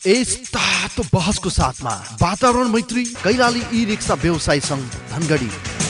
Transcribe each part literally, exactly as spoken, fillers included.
यस्ता तो बहसको साथमा वातावरण मैत्री कैलाली ई रिक्सा व्यवसाय संघ धनगढी।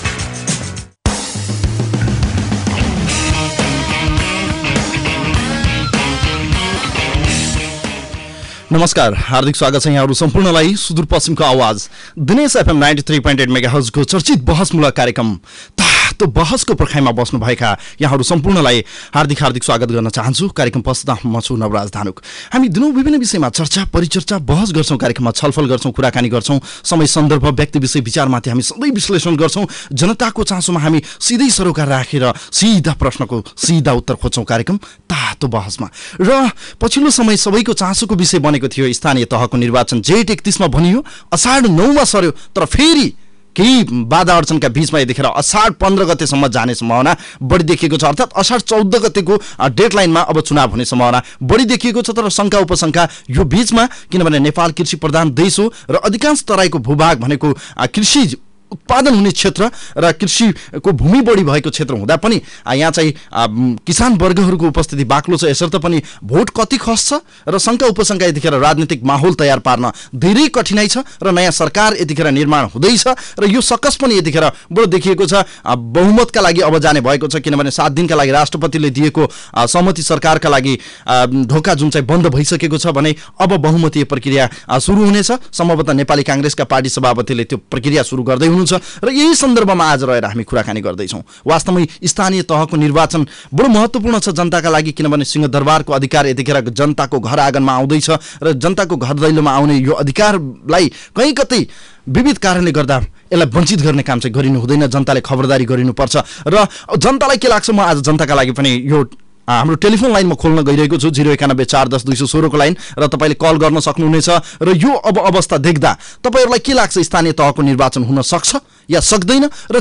नमस्कार, हार्दिक स्वागत छ यहाँहरु सम्पूर्णलाई सुदूरपश्चिमको आवाज Dinesh FM ninety three point eight megahertz को चर्चित बहसमूलक कार्यक्रम तो बहसको पर्खाइमा बस्नु भएका यहाँहरु सम्पूर्णलाई हार्दिक हार्दिक स्वागत गर्न चाहन्छु। कार्यक्रम प्रस्तुता म छु नवराज धानुक। हामी दिनौ विभिन्न विषयमा चर्चा परिचर्चा बहस गर्छौं, कार्यक्रममा छलफल गर्छौं, कुराकानी गर्छौं, समय सन्दर्भ व्यक्ति विषय विचारमाथि हामी सधैँ विश्लेषण गर्छौं। जनताको चासोमा हामी सिधै सरोकार राखेर सीधा प्रश्नको सीधा उत्तर खोज्छौं कार्यक्रम तातो बहसमा। र पछिल्लो समय सबैको चासोको विषय बनेको थियो स्थानीय तहको निर्वाचन। जेठ एकतीस मा भनियो, असाढ नौ मा सर्यो, तर फेरि केही बाधा अडचनका बीचमा यतिखेर असाढ पन्ध्र गतेसम्म जाने सम्भावना बढी देखिएको छ। अर्थात् असाढ चौध गतेको डेडलाइनमा अब चुनाव हुने सम्भावना बढी देखिएको छ। तर शङ्का उपशङ्का यो बीचमा, किनभने नेपाल कृषि प्रधान देश हो र अधिकांश तराईको भूभाग भनेको कृषि उत्पादन हुने क्षेत्र र कृषिको भूमि बढी भएको क्षेत्र हुँदा पनि यहाँ चाहिँ किसान वर्गहरूको उपस्थिति बाक्लो छ। यसर्थ पनि भोट कति खस्छ र शङ्का उपशङ्का यतिखेर राजनीतिक माहौल तयार पार्न धेरै कठिनाइ छ र नयाँ सरकार यतिखेर निर्माण हुँदैछ र यो सकस पनि यतिखेर बडो देखिएको छ। बहुमतका लागि अब जाने भएको छ, किनभने सात दिनका लागि राष्ट्रपतिले दिएको सहमति सरकारका लागि ढोका जुन चाहिँ बन्द भइसकेको छ भने अब बहुमतीय प्रक्रिया सुरु हुनेछ। सम्भवतः नेपाली कांग्रेसका पार्टी सभापतिले त्यो प्रक्रिया सुरु गर्दै हुनुहुन्छ र यही सन्दर्भमा आज रहेर हामी कुराकानी गर्दैछौँ। वास्तवमै स्थानीय तहको निर्वाचन बडो महत्त्वपूर्ण छ जनताका लागि, किनभने सिंहदरबारको अधिकार यतिखेर जनताको घर आँगनमा आउँदैछ र जनताको घर दैलोमा आउने यो अधिकारलाई कहीँ कतै विविध कारणले गर्दा यसलाई वञ्चित गर्ने काम चाहिँ गरिनु हुँदैन। जनताले खबरदारी गरिनुपर्छ र जनतालाई के लाग्छ, म आज जनताका लागि पनि यो हाम्रो टेलिफोन लाइन म खोल्न गइरहेको छु, जिरो एकानब्बे चार दस दुई सौ सोह्रको लाइन, र तपाईँले कल गर्न सक्नुहुनेछ। र यो अब अवस्था देख्दा तपाईँहरूलाई के लाग्छ, स्थानीय तहको निर्वाचन हुन सक्छ या सक्दैन र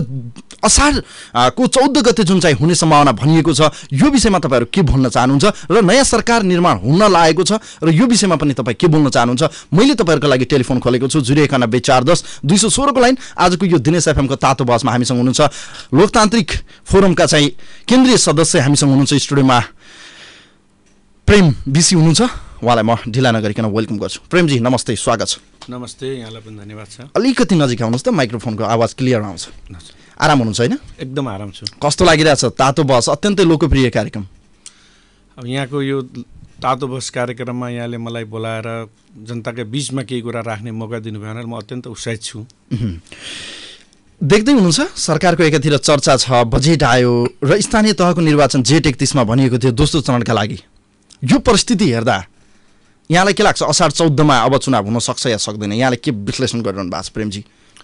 असाढको चौध गते जुन चाहिँ हुने सम्भावना भनिएको छ यो विषयमा तपाईँहरू के भन्न चाहनुहुन्छ र नयाँ सरकार निर्माण हुन लागेको छ र यो विषयमा पनि तपाईँ के बोल्न चाहनुहुन्छ। मैले तपाईँहरूको लागि टेलिफोन खोलेको छु, जिरो एकानब्बे चार दस दुई सौ सोह्रको लाइन। आजको यो दिनेश एफएमको तातो बहसमा हामीसँग हुनुहुन्छ लोकतान्त्रिक फोरमका चाहिँ केन्द्रीय सदस्य हामीसँग हुनुहुन्छ स्टुडियोमा प्रेम बिसी हुनुहुन्छ। उहाँलाई म ढिला नगरिकन वेलकम गर्छु। प्रेमजी नमस्ते, स्वागत छ। नमस्ते, यहाँलाई पनि धन्यवाद छ। अलिकति नजिक आउनुहोस् त, माइक्रोफोनको आवाज क्लियर आउँछ। आराम हुनुहुन्छ होइन? एकदम आराम छु। कस्तो लागिरहेछ तातो बहस, अत्यन्तै लोकप्रिय कार्यक्रम? अब यहाँको यो तातो बहस कार्यक्रममा यहाँले मलाई बोलाएर जनताका बीचमा केही कुरा राख्ने मौका दिनुभयो भने म अत्यन्त उत्साहित छु। देख्दै हुनुहुन्छ सरकारको एकातिर चर्चा छ, बजेट आयो र स्थानीय तहको निर्वाचन जेठ एकतीसमा भनिएको थियो दोस्रो चरणका लागि। यो परिस्थिति हेर्दा यहाँलाई के लाग्छ, असाढ चौधमा अब चुनाव हुन सक्छ या सक्दैन? यहाँले के विश्लेषण गरिरहनु भएको छ प्रेमजी?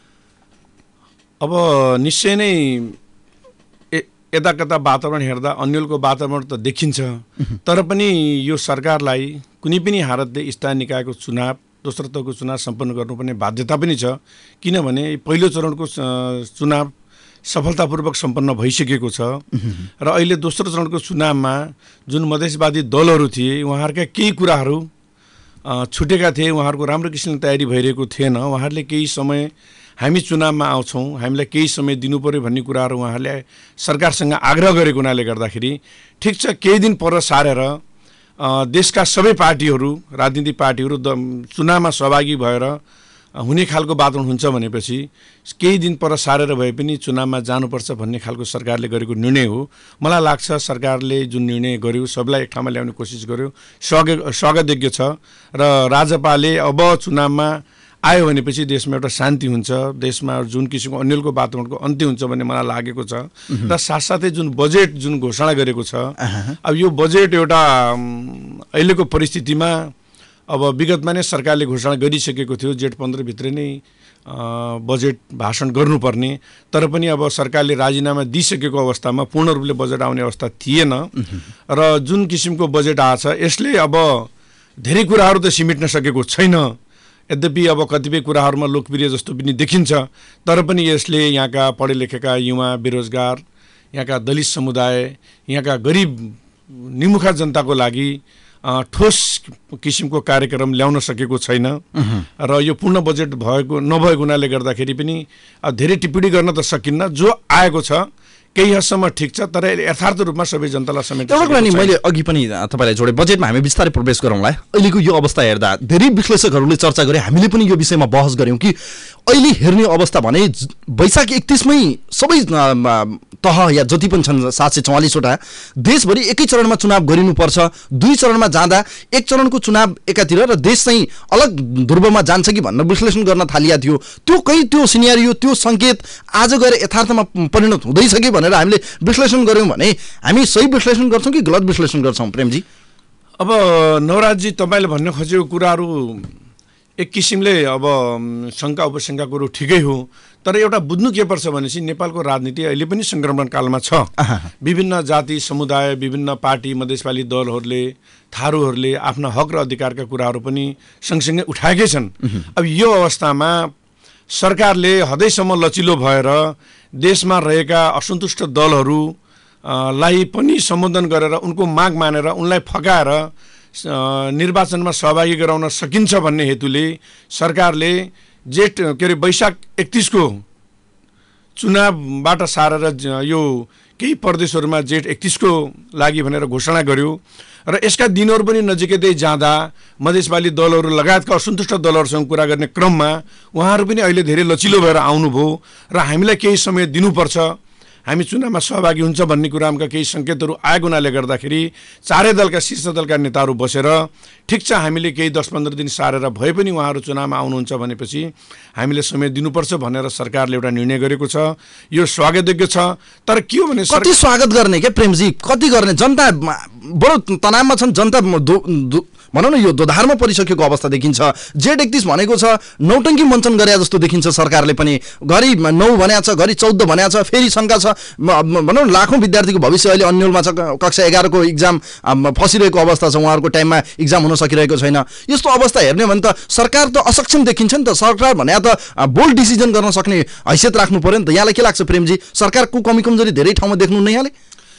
अब निश्चय नै यता कता वातावरण हेर्दा अन्यलको वातावरण त देखिन्छ, तर पनि यो सरकारलाई कुनै पनि हालतले स्थानीय निकायको चुनाव दोस्रो तहको चुनाव सम्पन्न गर्नुपर्ने बाध्यता पनि छ। किनभने पहिलो चरणको चुनाव सफलतापूर्वक सम्पन्न भइसकेको छ र अहिले दोस्रो चरणको चुनावमा जुन मधेसवादी दलहरू थिए उहाँहरूका केही कुराहरू छुटेका थिए, उहाँहरूको राम्रो किसिमले तयारी भइरहेको थिएन। उहाँहरूले केही समय हामी चुनावमा आउँछौँ, हामीलाई केही समय दिनु पर्यो भन्ने कुराहरू उहाँहरूले सरकारसँग आग्रह गरेको हुनाले गर्दाखेरि ठिक छ, केही दिन पर सारेर देशका सबै पार्टीहरू राजनीतिक पार्टीहरू चुनावमा सहभागी भएर हुने खालको वातावरण हुन्छ भनेपछि केही दिन पर सारेर भए पनि चुनावमा जानुपर्छ भन्ने खालको सरकारले गरेको निर्णय हो। मलाई लाग्छ सरकारले जुन निर्णय गर्यो सबलाई एक ठाउँमा ल्याउने कोसिस गर्यो, स्वागत स्वागतयोग्य छ। र राजपाले अब चुनावमा आयो भनेपछि देशमा एउटा शान्ति हुन्छ, देशमा जुन किसिमको अन्यलको वातावरणको अन्त्य हुन्छ भन्ने मलाई लागेको छ। र साथसाथै जुन बजेट जुन घोषणा गरेको छ, अब यो बजेट एउटा अहिलेको परिस्थितिमा अब विगतमा नै सरकारले घोषणा गरिसकेको थियो जेठ पन्ध्रभित्र नै बजेट भाषण गर्नुपर्ने, तर पनि अब सरकारले राजीनामा दिइसकेको अवस्थामा पूर्ण रूपले बजेट आउने अवस्था थिएन। र जुन किसिमको बजेट आएछ यसले अब धेरै कुराहरू त सिमेट्न सकेको छैन। यद्यपि अब कतिपय कुराहरूमा लोकप्रिय जस्तो पनि देखिन्छ, तर पनि यसले यहाँका पढे लेखेका युवा, बेरोजगार, यहाँका दलित समुदाय, यहाँका गरिब निमुखा जनताको लागि ठोस किसिमको कार्यक्रम ल्याउन सकेको छैन। र यो पूर्ण बजेट भएको नभएको हुनाले गर्दाखेरि पनि धेरै टिप्पणी गर्न त सकिन्न। जो आएको छ केही हदसम्म ठिक छ, तर यथार्थ रूपमा सबै जनतालाई समेट्न एउटा कुरा नि मैले अघि पनि तपाईँलाई जोडेँ, बजेटमा हामी बिस्तारै प्रवेश गरौँला। अहिलेको यो अवस्था हेर्दा धेरै विश्लेषकहरूले चर्चा गरे, हामीले पनि यो विषयमा बहस गऱ्यौँ कि अहिले हेर्ने अवस्था भने वैशाख एकतिसमै सबै तह या जति पनि छन् सात सय चौवालिसवटा देशभरि एकै चरणमा चुनाव गरिनुपर्छ। दुई चरणमा जाँदा एक चरणको चुनाव एकातिर र देश चाहिँ अलग ध्रुवमा जान्छ कि भनेर विश्लेषण गर्न थालिया थियो। त्यो कहीँ त्यो सिनेरियो त्यो सङ्केत आज गएर यथार्थमा परिणत हुँदैछ कि भनेर हामीले विश्लेषण गऱ्यौँ भने हामी सही विश्लेषण गर्छौँ कि गलत विश्लेषण गर्छौँ प्रेमजी? अब नवराजजी तपाईँले भन्न खोजेको कुराहरू एक किसिमले अब शङ्का उपशङ्का कुरो ठिकै हो, तर एउटा बुझ्नु के पर्छ भनेपछि नेपालको राजनीति अहिले पनि सङ्क्रमण कालमा छ। विभिन्न जाति समुदाय, विभिन्न पार्टी, मधेसवाली दलहरूले, थारूहरूले आफ्ना हक र अधिकारका कुराहरू पनि सँगसँगै उठाएकै छन्। अब यो अवस्थामा सरकारले हदैसम्म लचिलो भएर देशमा रहेका असन्तुष्ट दलहरू लाई पनि सम्बोधन गरेर उनको माग मानेर उनलाई फकाएर निर्वाचनमा सहभागी गराउन सकिन्छ भन्ने हेतुले सरकारले जेठ के अरे वैशाख एकतिसको चुनावबाट सारेर यो केही प्रदेशहरूमा जेठ एकतिसको लागि भनेर घोषणा गर्यो र यसका दिनहरू पनि नजिकै जाँदा मधेसवाली दलहरू लगायतका असन्तुष्ट दलहरूसँग कुरा गर्ने क्रममा उहाँहरू पनि अहिले धेरै लचिलो भएर आउनुभयो र हामीलाई केही समय दिनुपर्छ, हामी चुनावमा सहभागी हुन्छ भन्ने कुरामा केही सङ्केतहरू आएको हुनाले गर्दाखेरि चारै दलका शीर्ष दलका नेताहरू बसेर ठिक छ हामीले केही दस पन्ध्र दिन सारेर भए पनि उहाँहरू चुनावमा आउनुहुन्छ भनेपछि हामीले समय दिनुपर्छ भनेर सरकारले एउटा निर्णय गरेको छ। यो स्वागतयोग्य छ, तर के हो भने कति स्वागत गर्ने क्या प्रेमजी, कति गर्ने? जनता बडो तनावमा छन्, जनता भनौँ न यो दोधारमा परिसकेको अवस्था देखिन्छ। जेठ एकतिस भनेको छ नौटङ्की मञ्चन गरे जस्तो देखिन्छ। सरकारले पनि घरि नौ भनेको छ, घरि चौध भनेको छ, फेरि शङ्का छ भनौँ न लाखौँ विद्यार्थीको भविष्य अहिले अन्यलमा छ, कक्षा एघारको इक्जाम फसिरहेको अवस्था छ, उहाँहरूको टाइममा इक्जाम हुन सकिरहेको छैन। यस्तो अवस्था हेर्ने भने त सरकार त असक्षम देखिन्छ नि त। सरकार भने त बोल्ड डिसिजन गर्न सक्ने हैसियत राख्नु पर्यो नि त। यहाँलाई के लाग्छ प्रेमजी, सरकारको कमी कमजोरी धेरै ठाउँमा देख्नुहुन्न यहाँले?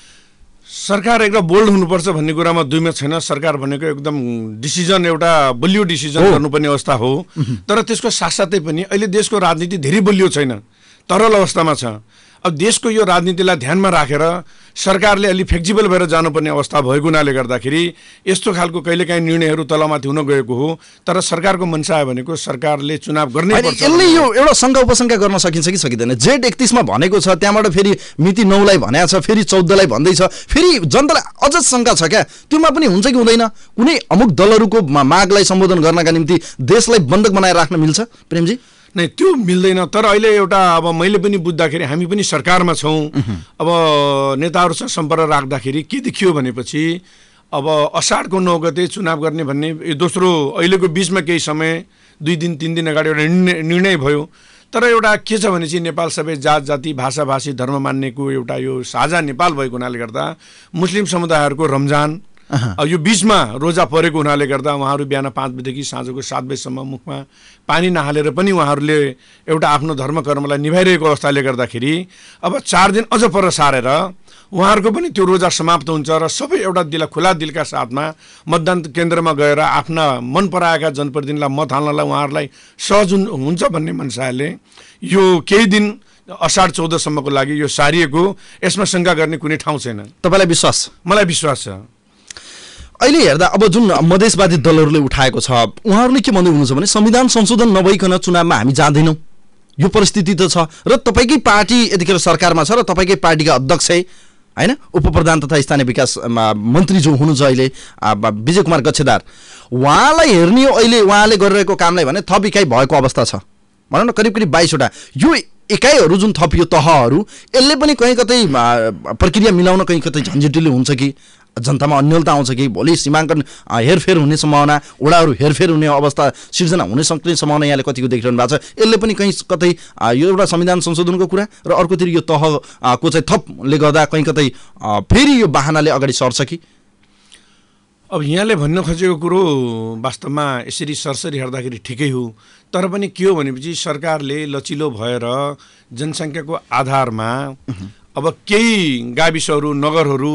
सरकार एकदम बोल्ड हुनुपर्छ भन्ने कुरामा दुई मत छैन। सरकार भनेको एकदम डिसिजन एउटा बलियो डिसिजन गर्नुपर्ने अवस्था हो, तर त्यसको साथसाथै पनि अहिले देशको राजनीति धेरै बलियो छैन, तरल अवस्थामा छ। अब देशको यो राजनीतिलाई ध्यानमा राखेर सरकारले अलि फ्लेक्सिबल भएर जानुपर्ने अवस्था भएको हुनाले गर्दाखेरि यस्तो खालको कहिलेकाहीँ निर्णयहरू तलमाथि हुन गएको हो, तर सरकारको मनसा भनेको सरकारले चुनाव गर्नै पर्छ। यसले यो एउटा शङ्का उपशङ्का गर्न सकिन्छ कि सकिँदैन? जेठ एकतिसमा भनेको छ, त्यहाँबाट फेरि मिति नौलाई भनेको छ, फेरि चौधलाई भन्दैछ, फेरि जनतालाई अझ शङ्का छ क्या त्योमा पनि हुन्छ कि हुँदैन? कुनै अमुक दलहरूको मागलाई सम्बोधन गर्नका निम्ति देशलाई बन्धक बनाएर राख्न मिल्छ प्रेमजी? नै, त्यो मिल्दैन। तर अहिले एउटा अब मैले पनि बुझ्दाखेरि हामी पनि सरकारमा छौँ, अब नेताहरूसँग सम्पर्क राख्दाखेरि के देखियो भनेपछि अब असाढको नौ गते चुनाव गर्ने भन्ने दोस्रो अहिलेको बिचमा केही समय दुई दिन तिन दिन अगाडि एउटा निर्णय भयो। तर एउटा के छ भनेपछि नेपाल सबै जात जाति भाषा भाषी धर्म मान्नेको एउटा यो साझा नेपाल भएको हुनाले गर्दा मुस्लिम समुदायहरूको रमजान अब यो बिचमा रोजा परेको हुनाले गर्दा उहाँहरू बिहान पाँच बजेदेखि साँझको सात बजीसम्म मुखमा पानी नहालेर पनि उहाँहरूले एउटा आफ्नो धर्म कर्मलाई निभाइरहेको अवस्थाले गर्दाखेरि अब चार दिन अझ पर सारेर उहाँहरूको पनि त्यो रोजा समाप्त हुन्छ र सबै एउटा दिल खुला दिलका साथमा मतदान केन्द्रमा गएर आफ्ना मन पराएका जनप्रतिनिधिलाई मत हाल्नलाई उहाँहरूलाई सहज हुन्छ भन्ने मनसायले यो केही दिन असाढ चौधसम्मको लागि यो सारिएको, यसमा शङ्का गर्ने कुनै ठाउँ छैन। तपाईँलाई विश्वास? मलाई विश्वास छ। अहिले हेर्दा अब जुन मधेसवादी दलहरूले उठाएको छ, उहाँहरूले के भन्दै हुनुहुन्छ भने संविधान संशोधन नभइकन चुनावमा हामी जाँदैनौँ, यो परिस्थिति त छ र तपाईँकै पार्टी यतिखेर सरकारमा छ र तपाईँकै पार्टीका अध्यक्ष होइन उप प्रधान तथा स्थानीय विकास मन्त्री जो हुनुहुन्छ अहिले विजय कुमार गच्छेदार, उहाँलाई हेर्ने हो अहिले उहाँले गरिरहेको कामलाई भने थप इकाइ भएको अवस्था छ भनौँ न, करिब करिब बाइसवटा यो इकाइहरू जुन थपियो तहहरू, यसले पनि कहीँ कतै प्रक्रिया मिलाउन कहीँ कतै झन्झटिलो हुन्छ कि जनतामा अन्यलता आउँछ कि भोलि सीमाङ्कन हेरफेर हुने सम्भावना, वडाहरू हेरफेर हुने अवस्था सिर्जना हुने सक्ने सम्भावना यहाँले कतिको देखिरहनु भएको छ? यसले पनि कहीँ कतै यो एउटा संविधान संशोधनको कुरा र अर्कोतिर यो तहको चाहिँ थपले गर्दा कहीँ कतै फेरि यो बाहनाले अगाडि सर्छ कि? अब यहाँले भन्न खोजेको कुरो वास्तवमा यसरी सरसरी हेर्दाखेरि ठिकै हो, तर पनि के हो भनेपछि सरकारले लचिलो भएर जनसङ्ख्याको आधारमा अब केही गाविसहरू नगरहरू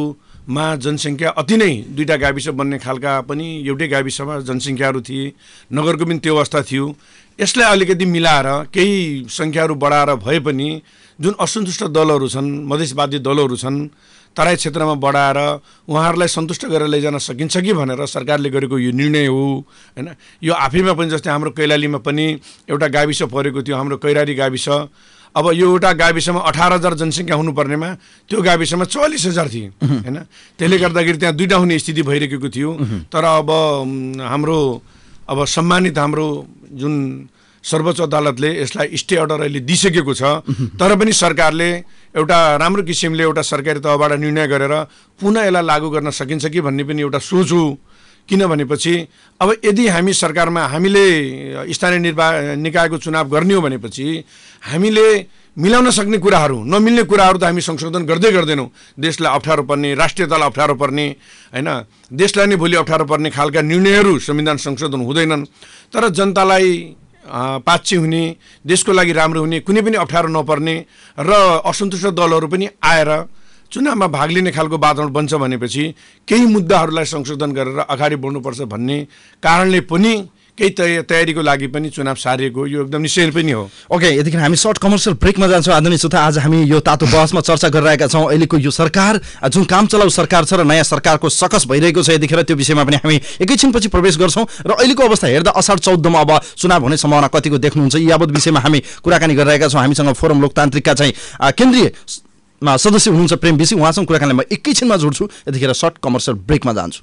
मा जनसङ्ख्या अति नै दुईटा गाविस बन्ने खालका पनि एउटै गाविसमा जनसङ्ख्याहरू थिए, नगरको पनि त्यो अवस्था थियो। यसलाई अलिकति मिलाएर केही सङ्ख्याहरू बढाएर भए पनि जुन असन्तुष्ट दलहरू छन्, मधेसवादी दलहरू छन्, तराई क्षेत्रमा बढाएर उहाँहरूलाई सन्तुष्ट गरेर लैजान सकिन्छ कि भनेर सरकारले गरेको यो निर्णय हो हैन। यो आफैमा पनि जस्तै हाम्रो कैलालीमा पनि एउटा गाविस परेको थियो, हाम्रो कैरारी गाविस। अब यो एउटा गाविसमा अठार हजार जनसङ्ख्या हुनुपर्नेमा त्यो गाविसमा चौवालिस हजार थिए हैन। त्यसले गर्दाखेरि त्यहाँ दुईवटा हुने स्थिति भइरहेको थियो। तर अब हाम्रो अब सम्मानित हाम्रो जुन सर्वोच्च अदालतले यसलाई स्टे अर्डर अहिले दिइसकेको छ, तर पनि सरकारले एउटा राम्रो किसिमले एउटा सरकारी तहबाट निर्णय गरेर पुनः यसलाई लागू गर्न सकिन्छ कि भन्ने पनि एउटा सोच हो। किनभनेपछि अब यदि हामी सरकारमा हामीले स्थानीय निर्वा निकायको चुनाव गर्ने हो भनेपछि हामीले मिलाउन सक्ने कुराहरू, नमिल्ने कुराहरू त हामी संशोधन गर्दै गर्दैनौँ। देशलाई अप्ठ्यारो पर्ने, राष्ट्रियतालाई अप्ठ्यारो पर्ने हैन, देशलाई नै भोलि अप्ठ्यारो पर्ने खालका निर्णयहरू संविधान संशोधन हुँदैनन्। तर जनतालाई पाच्छी हुने, देशको लागि राम्रो हुने, कुनै पनि अप्ठ्यारो नपर्ने र असन्तुष्ट दलहरू पनि आएर चुनावमा भाग लिने खालको वातावरण बन्छ भनेपछि केही मुद्दाहरूलाई संशोधन गरेर अगाडि बढ्नुपर्छ भन्ने कारणले पनि केही तय तयारीको लागि पनि चुनाव सारिएको यो एकदम निश्चय पनि हो। ओके, यतिखेर हामी सर्ट कमर्सियल ब्रेकमा जान्छौँ। आदरणीय श्रोता, आज हामी यो तातो बहसमा चर्चा गरिरहेका छौँ। अहिलेको यो सरकार जुन काम चलाउ सरकार छ र नयाँ सरकारको सकस भइरहेको छ, यतिखेर त्यो विषयमा पनि हामी एकैछिनपछि प्रवेश गर्छौँ। र अहिलेको अवस्था हेर्दा असार चौधमा अब चुनाव हुने सम्भावना कतिको देख्नुहुन्छ, यी यावत विषयमा हामी कुराकानी गरिरहेका छौँ। हामीसँग फोरम लोकतान्त्रिकका चाहिँ केन्द्रीय सदस्य हुनुहुन्छ प्रेम विसी, उहाँसँग कुराकानी म एकैछिनमा जोड्छु। यतिखेर सर्ट कमर्सियल ब्रेकमा जान्छु।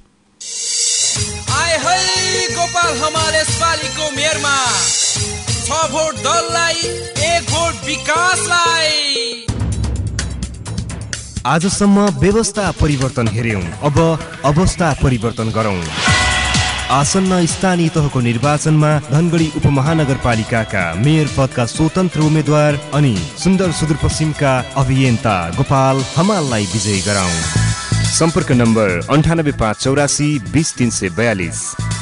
गोपाल हमारे पालिको मेयरमा छ भोट दललाई, एक भोट विकासलाई। आजसम्म व्यवस्था परिवर्तन हेर्यौं, अब अवस्था परिवर्तन गरौं। आसन्न स्थानीय तहको निर्वाचनमा धनगढी उपमहानगरपालिकाका मेयर पदका स्वतन्त्र उम्मेद्वार अनि सुन्दर सुदूरपश्चिमका अभियन्ता गोपाल हमाललाई विजयी गराउँ। सम्पर्क नम्बर अन्ठानब्बे पाँच चौरासी बिस तिन सय बयालिस।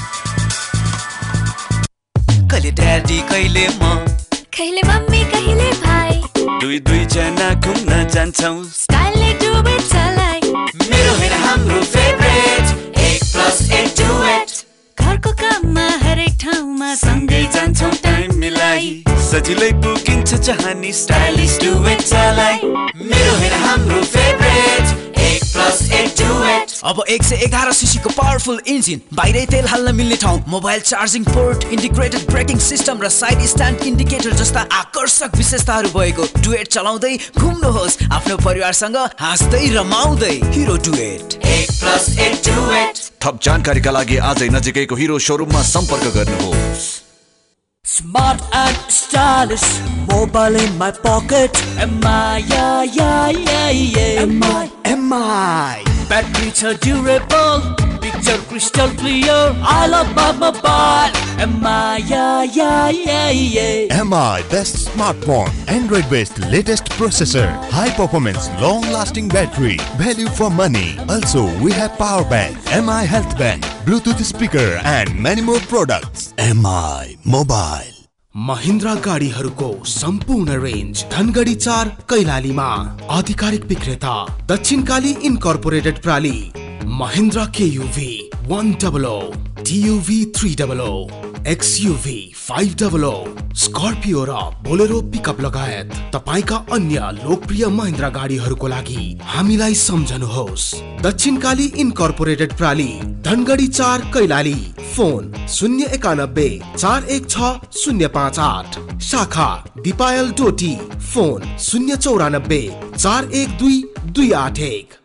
कहिले ड्याडी कहिले म, कहिले मम्मी कहिले भाइ, दुई दुई जना घुम्न जान्छौँ स्टाइलले डुबे चलाइ। मेरो होइन हाम्रो फेभरेट, एक प्लस एक डुएट। घरको काममा हरेक ठाउँमा सँगै जान्छौँ टाइम मिलाई, सजिलै पुगिन्छ जहानी स्टाइलिस डुएट चलाइ। मेरो होइन हाम्रो फेभरेट, एक प्लस एक डुएट। अब एक सय एघार सीसीको पावरफुल इन्जिन, बाहिरै तेल हाल्न मिल्ने ठाउँ, mobile charging port, integrated braking system र साइड स्ट्यान्ड इन्डिकेटर जस्ता आकर्षक विशेषताहरू भएको डुएट चलाउँदै घुम्नुहोस् आफ्नो परिवारसँग हाँस्दै रमाउँदै। हिरो डुएट, एक प्लस एक डुएट। थप जानकारीका लागि आजै नजिकैको हिरो शोरूममा सम्पर्क गर्नुहोस्। Smart and stylish, mobile in my pocket. M I, yeah, yeah, yeah, yeah. M I, M I. Battery cha durable, picture crystal clear. I love my mobile. M I, yeah, yeah, yeah, yeah. M I best smartphone, Android based latest processor, high performance, long lasting battery, value for money. Also we have power bank, M I health band, Bluetooth speaker and many more products. M I Mobile. Mahindra गाडीहरूको सम्पूर्ण range Dhangadhi चार कैलालीमा। आधिकारिक विक्रेता Dakshinkali incorporated प्राली, Mahindra KUV one double O, T U V three double O, X U V five double O, Scorpio र Bolero pickup लगायत तपाईका अन्य लोकप्रिय महिन्द्रा गाडीहरूको लागि हामीलाई सम्झनुहोस्। दक्षिणकाली इन्कर्पोरेटेड प्राली, धनगढी चार कैलाली। फोन शून्य एकानब्बे चार एक छ शून्य पाँच आठ। शाखा दिपायल डोटी, फोन शून्य चौरानब्बे चार एक दुई दुई आठ एक।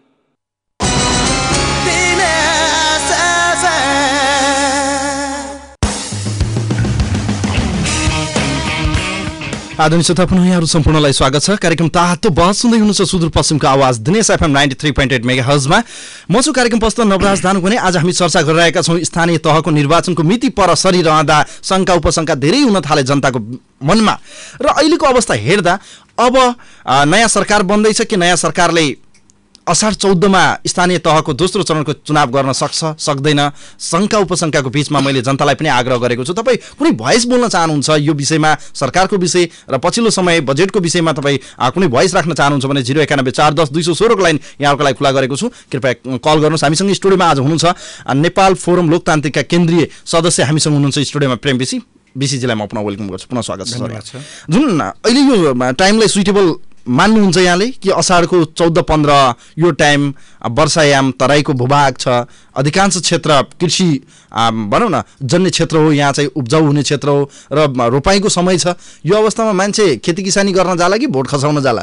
आदरणीय श्रोता, पुनः यहाँहरू सम्पूर्णलाई स्वागत छ। कार्यक्रम तातो बहस सुन्दै हुनुहुन्छ सुदूरपश्चिमको आवाज Dinesh FM ninety three point eight mega हर्जमा। म छु कार्यक्रम प्रस्तुत नवराज दानु भने। आज हामी चर्चा गरिरहेका छौँ स्थानीय तहको निर्वाचनको मिति पर सरिरहँदा शङ्का उपशङ्का धेरै हुन थाले जनताको मनमा, र अहिलेको अवस्था हेर्दा अब नयाँ सरकार बन्दैछ कि नयाँ सरकारले असार चौधमा स्थानीय तहको दोस्रो चरणको चुनाव गर्न सक्छ सक्दैन शङ्का उपशङ्काको बीचमा मैले जनतालाई पनि आग्रह गरेको छु। तपाईँ कुनै भोइस बोल्न चाहनुहुन्छ यो विषयमा, सरकारको विषय र पछिल्लो समय बजेटको विषयमा तपाईँ कुनै भोइस राख्न चाहनुहुन्छ भने जिरो एकानब्बे चार दस दुई सौ सोह्रको लाइन यहाँहरूको लागि खुला गरेको छु, कृपया कल गर्नुहोस्। हामीसँग स्टुडियोमा आज हुनुहुन्छ नेपाल फोरम लोकतान्त्रिकका केन्द्रीय सदस्य हामीसँग हुनुहुन्छ स्टुडियोमा प्रेम विसी। विसीजीलाई म पुनः वेलकम गर्छु, पुनः स्वागत छ। जुन अहिले यो टाइमलाई सुइटेबल मान्नुहुन्छ यहाँले कि असारको चौध पन्ध्र यो टाइम वर्षायाम तराईको भूभाग छ, अधिकांश क्षेत्र कृषि भनौँ न जन्य क्षेत्र हो, यहाँ चाहिँ उब्जाउ हुने क्षेत्र हो र रोपाइँको समय छ, यो अवस्थामा मान्छे खेती किसानी गर्न जाला कि भोट खसाउन जाला?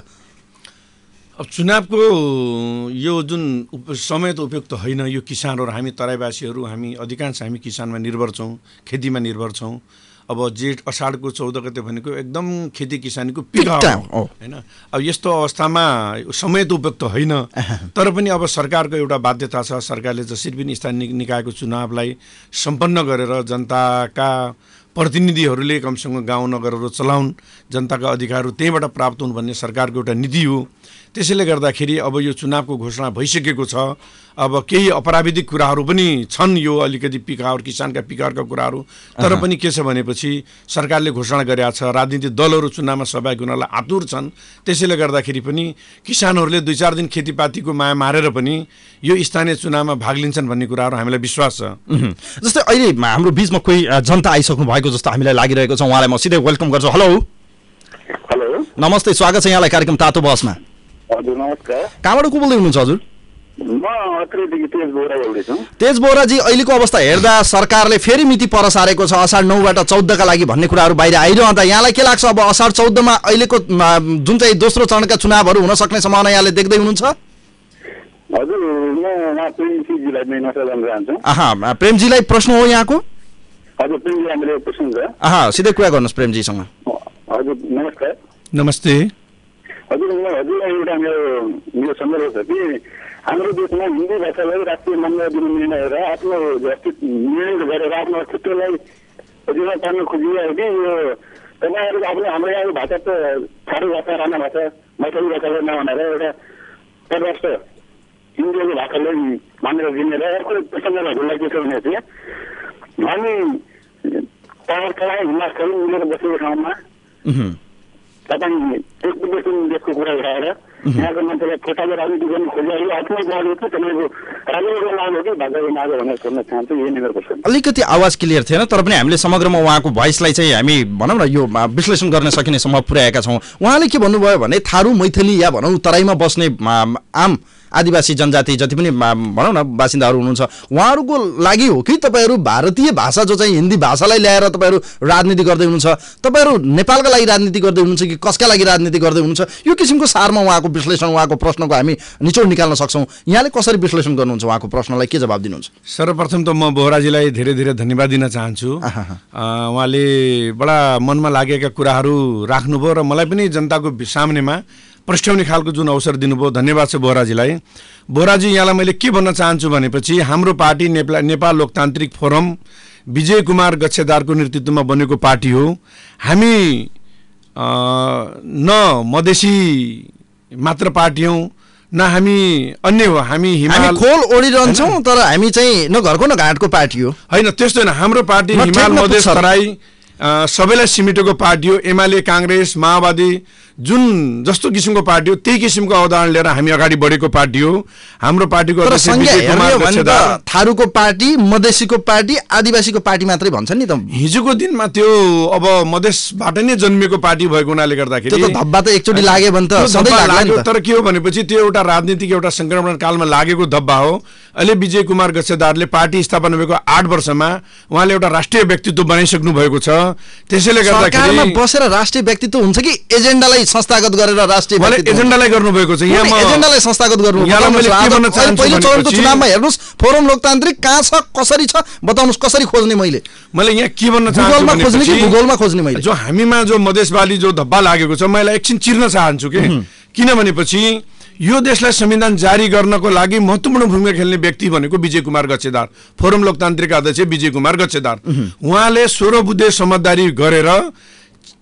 अब चुनावको यो जुन समय त उपयुक्त होइन। यो किसानहरू हामी तराईवासीहरू हामी अधिकांश हामी किसानमा निर्भर छौँ, खेतीमा निर्भर छौँ। अब जेठ असाढको चौध गते भनेको एकदम खेती किसानीको पिक हो होइन। अब यस्तो अवस्थामा समय त उपयुक्त होइन, तर पनि अब सरकारको एउटा बाध्यता छ। सरकारले जसरी पनि स्थानीय निकायको चुनावलाई सम्पन्न गरेर जनताका प्रतिनिधिहरूले कमसँग गाउँ नगरहरू चलाउन्, जनताका अधिकारहरू त्यहीँबाट प्राप्त हुन् भन्ने सरकारको एउटा नीति हो। त्यसैले गर्दाखेरि अब यो चुनावको घोषणा भइसकेको छ। अब केही अपराविधिक कुराहरू पनि छन्, यो अलिकति पिकावर किसानका पिकावरका कुराहरू, तर पनि के छ भनेपछि सरकारले घोषणा गरेका छ, राजनीतिक दलहरू चुनावमा सहभागी हुनलाई आतुर छन्। त्यसैले गर्दाखेरि पनि किसानहरूले दुई चार दिन खेतीपातीको माया मारेर पनि यो स्थानीय चुनावमा भाग लिन्छन् भन्ने कुराहरू हामीलाई विश्वास छ। जस्तै अहिले हाम्रो बिचमा कोही जनता आइसक्नु भएको जस्तो हामीलाई लागिरहेको छ, उहाँलाई म सिधै वेलकम गर्छु। हेलो हेलो नमस्ते, स्वागत छ यहाँलाई कार्यक्रम तातो बहसमा। हजुर नमस्कार। कहाँबाट को बोल्दै हुनुहुन्छ हजुर? म अत्रेदेखि तेज बोरा बोल्दैछु। तेज बोराजी, अहिलेको अवस्था हेर्दा सरकारले फेरि मिति पर सारेको छ असार नौबाट चौधका लागि भन्ने कुराहरू बाहिर आइरहँदा यहाँलाई के लाग्छ? अब असार चौधमा अहिलेको जुन चाहिँ दोस्रो चरणका चुनावहरू हुन सक्ने सम्भावना यहाँले देख्दै हुनुहुन्छ? हजुर म उहाँ प्रेमजीलाई नमस्कार गर्न चाहन्छु। आहा, प्रेमजीलाई प्रश्न हो यहाँको? हजुर प्रेमजीलाई मेरो प्रश्न छ। आहा, सिधै कुरा गर्नुहोस् प्रेमजीसँग। हजुर नमस्कार। नमस्ते। हजुर म हजुरलाई एउटा मेरो मेरो सन्दर्भ छ कि हाम्रो देशमा हिन्दी भाषालाई राष्ट्रिय मान्यता दिने निर्णय गरेर आफ्नो निर्णय गरेर आफ्नो अस्तित्वलाई हजुरमा पार्न खोजिरहेको कि यो तपाईँहरूको आफ्नो हाम्रो यहाँको भाषा त थारू भाषा, राणा भाषा, मैथली भाषालाई नभनेर एउटा परराष्ट्र हिन्दीको भाषालाई मान्यता दिने र अर्को प्रसङ्गमा हजुरलाई के छ भने चाहिँ हामी पहाड तराई हिमालस्थल मिलेर बसेको ठाउँमा तपाईँ एक विदेशी देशको कुरा उठाएर यहाँको मान्छेलाई फोटाले राजनीति गर्नु खोजेर आफ्नै गाउँले चाहिँ तपाईँको राजनीतिको माग हो कि भाषाको माग हो भनेर सोध्न चाहन्छु। यही मेरो प्रश्न। अलिकति आवाज क्लियर थिएन, तर पनि हामीले समग्रमा उहाँको भोइसलाई चाहिँ हामी भनौँ न यो विश्लेषण गर्न सकिने सम्भव पुर्याएका छौँ। उहाँले के भन्नुभयो भने थारू मैथिली या भनौँ तराईमा बस्ने आम आदिवासी जनजाति जति पनि भनौँ न बासिन्दाहरू हुनुहुन्छ उहाँहरूको लागि हो कि तपाईँहरू भारतीय भाषा जो चाहिँ हिन्दी भाषालाई ल्याएर तपाईँहरू राजनीति गर्दै हुनुहुन्छ, तपाईँहरू नेपालका लागि राजनीति गर्दै हुनुहुन्छ कि कसका लागि राजनीति गर्दै हुनुहुन्छ? यो किसिमको सारमा उहाँको विश्लेषण, उहाँको प्रश्नको हामी निचोड निकाल्न सक्छौँ। यहाँले कसरी विश्लेषण गर्नुहुन्छ उहाँको प्रश्नलाई, के जवाब दिनुहुन्छ? सर्वप्रथम त म बोहराजीलाई धेरै धेरै धन्यवाद दिन चाहन्छु। उहाँले बडा मनमा लागेका कुराहरू राख्नुभयो र मलाई पनि जनताको सामनेमा प्रश्नाउने खालको जुन अवसर दिनुभयो, धन्यवाद छ बोहराजीलाई। बोहराजी, यहाँलाई मैले के भन्न चाहन्छु भनेपछि हाम्रो पार्टी नेपाल नेपाल लोकतान्त्रिक फोरम विजय कुमार गच्छेदारको नेतृत्वमा बनेको पार्टी हो। हामी न मधेसी मात्र पार्टी हौँ न हामी अन्य हो, हामी हिमाल खोल ओढिरहन्छौँ, तर हामी चाहिँ न घरको न घाटको पार्टी हो। होइन, त्यस्तो होइन। हाम्रो पार्टी हिमाल मधेस तराई सबैलाई सिमेटेको पार्टी हो। एमाले, काङ्ग्रेस, माओवादी जुन जस्तो किसिमको पार्टी हो त्यही किसिमको अवधारणा लिएर हामी अगाडि बढेको पार्टी हो। हाम्रो पार्टीको अध्यक्ष विजय कुमार गच्छेदार थारूको पार्टी, मधेसीको पार्टी, आदिवासीको पार्टी मात्रै भन्छन् नि त। हिजोको दिनमा त्यो अब मधेसबाट नै जन्मिएको पार्टी भएको हुनाले गर्दाखेरि त्यो त धब्बा त एकचोटि लाग्यो भने त सधैँ लाग्यो। तर के हो भनेपछि त्यो एउटा राजनीतिक एउटा संक्रमण कालमा लागेको धब्बा हो। अहिले विजय कुमार गच्छेदारले पार्टी स्थापना भएको आठ वर्षमा उहाँले एउटा राष्ट्रिय व्यक्तित्व बनाइसक्नु भएको छ। त्यसैले गर्दाखेरि बसेर राष्ट्रिय व्यक्तित्व हुन्छ कि एजेन्डालाई संस्थागत गरेर राष्ट्रिय व्यक्तित्व एजेन्डालाई गर्नुभएको छ। यहाँ एजेन्डालाई संस्थागत गर्नु पहिलो चरणको चुनावमा हेर्नुहोस् फोरम लोकतान्त्रिक कहाँ छ, कसरी छ बताउनुहोस्, कसरी खोज्ने? मैले मैले यहाँ के भन्न चाहन्छु भने भूगोलमा खोज्ने मैले जो हामीमा जो मधेसवाली जो धब्बा लागेको छ मैले एकछिन चिर्न चाहन्छु कि किनभनेपछि यो देशलाई संविधान जारी गर्नको लागि महत्त्वपूर्ण भूमिका खेल्ने व्यक्ति भनेको विजय कुमार गच्छेदार, फोरम लोकतान्त्रिक अध्यक्ष विजय कुमार गच्छेदार। उहाँले सोह्र बुद्धे समझदारी गरेर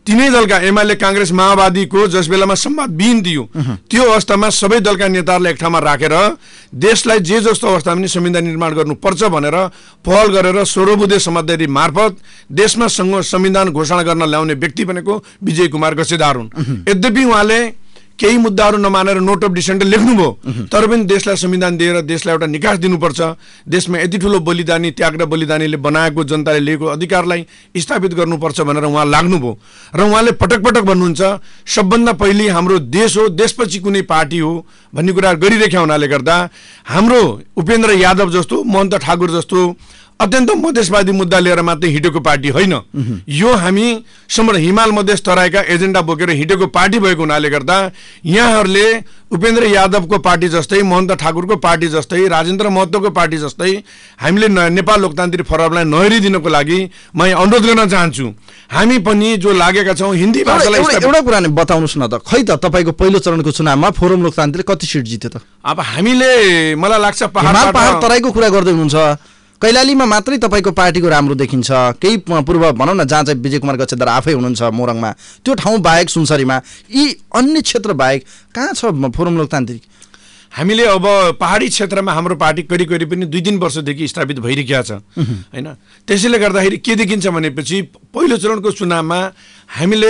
तीनै दलका एमाले कांग्रेस माओवादीको जस बेलामा संवादविहीन थियो त्यो अवस्थामा सबै दलका नेताहरूलाई एक ठाउँमा राखेर देशलाई जे जस्तो अवस्थामा पनि संविधान निर्माण गर्नुपर्छ भनेर पहल गरेर सोह्र बुँदे समझदारी मार्फत देशमा संविधान घोषणा गर्न ल्याउने व्यक्ति भनेको विजय कुमार गच्छेदार हुन्। यद्यपि उहाँले केही मुद्दाहरू नमानेर नोट अफ डिसेन्ट लेख्नुभयो तर पनि देशलाई संविधान दिएर देशलाई एउटा निकास दिनुपर्छ, देशमा यति ठुलो बलिदानी त्याग र बलिदानीले बनाएको जनताले लिएको अधिकारलाई स्थापित गर्नुपर्छ भनेर उहाँ लाग्नुभयो र उहाँले पटक पटक भन्नुहुन्छ सबभन्दा पहिले हाम्रो देश हो, देशपछि कुनै पार्टी हो भन्ने कुरा गरिरहेका हुनाले गर्दा हाम्रो उपेन्द्र यादव जस्तो महन्त ठाकुर जस्तो अत्यन्त मधेसवादी मुद्दा लिएर मात्रै हिँडेको पार्टी होइन, यो हामी समग्र हिमाल मधेस तराईका एजेन्डा बोकेर हिँडेको पार्टी भएको हुनाले गर्दा यहाँहरूले उपेन्द्र यादवको पार्टी जस्तै महन्त ठाकुरको पार्टी जस्तै राजेन्द्र महतोको पार्टी जस्तै हामीले नेपाल लोकतान्त्रिक फोरमलाई नहेरिदिनको लागि म अनुरोध गर्न चाहन्छु। हामी पनि जो लागेका छौँ हिन्दी भाषालाई एउटा कुरा नै बताउनुहोस् न त, खै त तपाईँको पहिलो चरणको चुनावमा फोरम लोकतान्त्रिक कति सिट जित्यो त? अब हामीले मलाई लाग्छ पहाड पहाड तराईको कुरा गर्दै हुनुहुन्छ, कैलालीमा मात्रै तपाईँको पार्टीको राम्रो देखिन्छ, केही पूर्व भनौँ न जहाँ चाहिँ विजय कुमार गच्छेदार आफै हुनुहुन्छ मोरङमा, त्यो ठाउँ बाहेक सुनसरीमा यी अन्य क्षेत्र बाहेक कहाँ छ फोरम लोकतान्त्रिक? हामीले अब पहाडी क्षेत्रमा हाम्रो पार्टी करिब करिब पनि दुई तीन वर्षदेखि स्थापित भइरहेको छ होइन। त्यसैले गर्दाखेरि के देखिन्छ भनेपछि पहिलो चरणको चुनावमा हामीले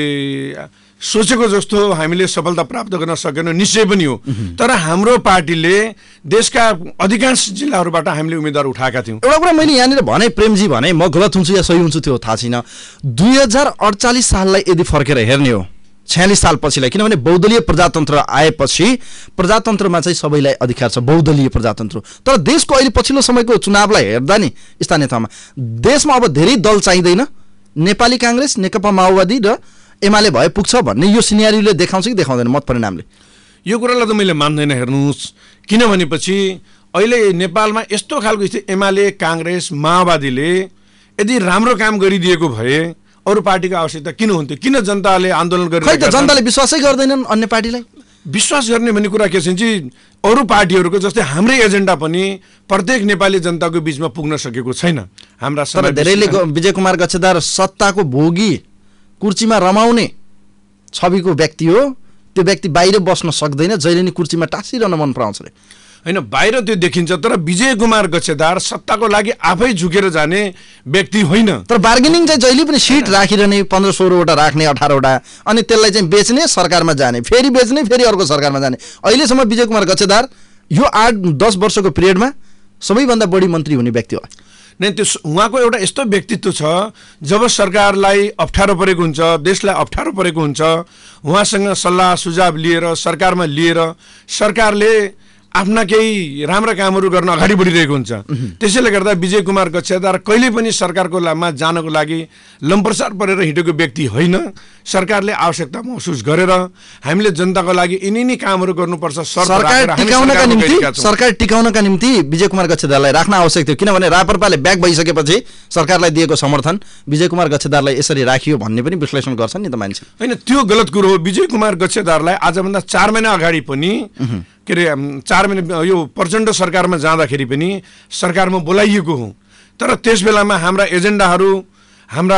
सोचेको जस्तो हामीले सफलता प्राप्त गर्न सकेनौँ निश्चय पनि हो, तर हाम्रो पार्टीले देशका अधिकांश जिल्लाहरूबाट हामीले उम्मेदवार उठाएका थियौँ। एउटा कुरा मैले यहाँनिर भने प्रेमजी भने म गलत हुन्छु या सही हुन्छु त्यो थाहा छैन, दुई हजार अडचालिस साललाई यदि फर्केर हेर्ने हो छयालिस साल पछिलाई, किनभने बहुदलीय प्रजातन्त्र आएपछि प्रजातन्त्रमा चाहिँ सबैलाई अधिकार छ, बहुदलीय प्रजातन्त्र, तर देशको अहिले पछिल्लो समयको चुनावलाई हेर्दा नि स्थानीय तहमा देशमा अब धेरै दल चाहिँदैन, नेपाली कांग्रेस नेकपा माओवादी र एमाले भए पुग्छ भन्ने यो सिनेरियोले देखाउँछ कि देखाउँदैन मत परिणामले? यो कुरालाई त मैले मान्दैन। हेर्नुहोस् किनभनेपछि अहिले नेपालमा यस्तो खालको स्थिति एमाले कांग्रेस माओवादीले यदि राम्रो काम गरिदिएको भए अरू पार्टीको आवश्यकता किन हुन्थ्यो? किन जनताले आन्दोलन गरिरहेका छन्? जनताले विश्वासै गर्दैनन् अन्य पार्टीलाई? विश्वास गर्ने भन्ने कुरा के छ कि अरू पार्टीहरूको जस्तै हाम्रै एजेन्डा पनि प्रत्येक नेपाली जनताको बीचमा पुग्न सकेको छैन। हाम्रा तर धेरैले विजय कुमार गच्छेदार सत्ताको भोगी कुर्सीमा रमाउने छविको व्यक्ति हो, त्यो व्यक्ति बाहिर बस्न सक्दैन, जहिले नि कुर्सीमा टाँसिरहन मन पराउँछ रे होइन, बाहिर त्यो देखिन्छ। तर विजय कुमार गच्छेदार सत्ताको लागि आफै झुकेर जाने व्यक्ति होइन, तर बार्गेनिङ चाहिँ जहिले पनि सिट राखिरहने, पन्ध्र सोह्रवटा राख्ने, अठारवटा, अनि त्यसलाई चाहिँ बेच्ने, सरकारमा जाने, फेरि बेच्ने, फेरि अर्को सरकारमा जाने। अहिलेसम्म विजय कुमार गच्छेदार यो आठ दस वर्षको पिरियडमा सबैभन्दा बढी मन्त्री हुने व्यक्ति हो। नै त्यो उहाँको एउटा यस्तो व्यक्तित्व छ जब सरकारलाई अप्ठ्यारो परेको हुन्छ, देशलाई अप्ठ्यारो परेको हुन्छ, उहाँसँग सल्लाह सुझाव लिएर सरकारमा लिएर सरकारले आफ्ना केही राम्रा कामहरू गर्न अगाडि बढिरहेको हुन्छ। त्यसैले गर्दा विजय कुमार गच्छेदार कहिले पनि सरकारको लाभमा जानको लागि लम्परसार परेर हिँडेको व्यक्ति होइन। सरकारले आवश्यकता महसुस गरेर हामीले जनताको लागि यिनी नै कामहरू गर्नुपर्छ, सरकार टिकाउनका निम्ति सरकार टिकाउनका निम्ति विजय कुमार गच्छेदारलाई राख्न आवश्यक थियो, किनभने रापरपाले ब्याक भइसकेपछि सरकारलाई दिएको समर्थन विजय कुमार गच्छेदारलाई यसरी राखियो भन्ने पनि विश्लेषण गर्छन् नि त मान्छे। होइन, त्यो गलत कुरो हो। विजय कुमार गच्छेदारलाई आजभन्दा चार महिना अगाडि पनि के अरे चार महिना यो प्रचण्ड सरकारमा जाँदाखेरि पनि सरकारमा बोलाइएको हो, तर त्यस बेलामा हाम्रा एजेन्डाहरू हाम्रा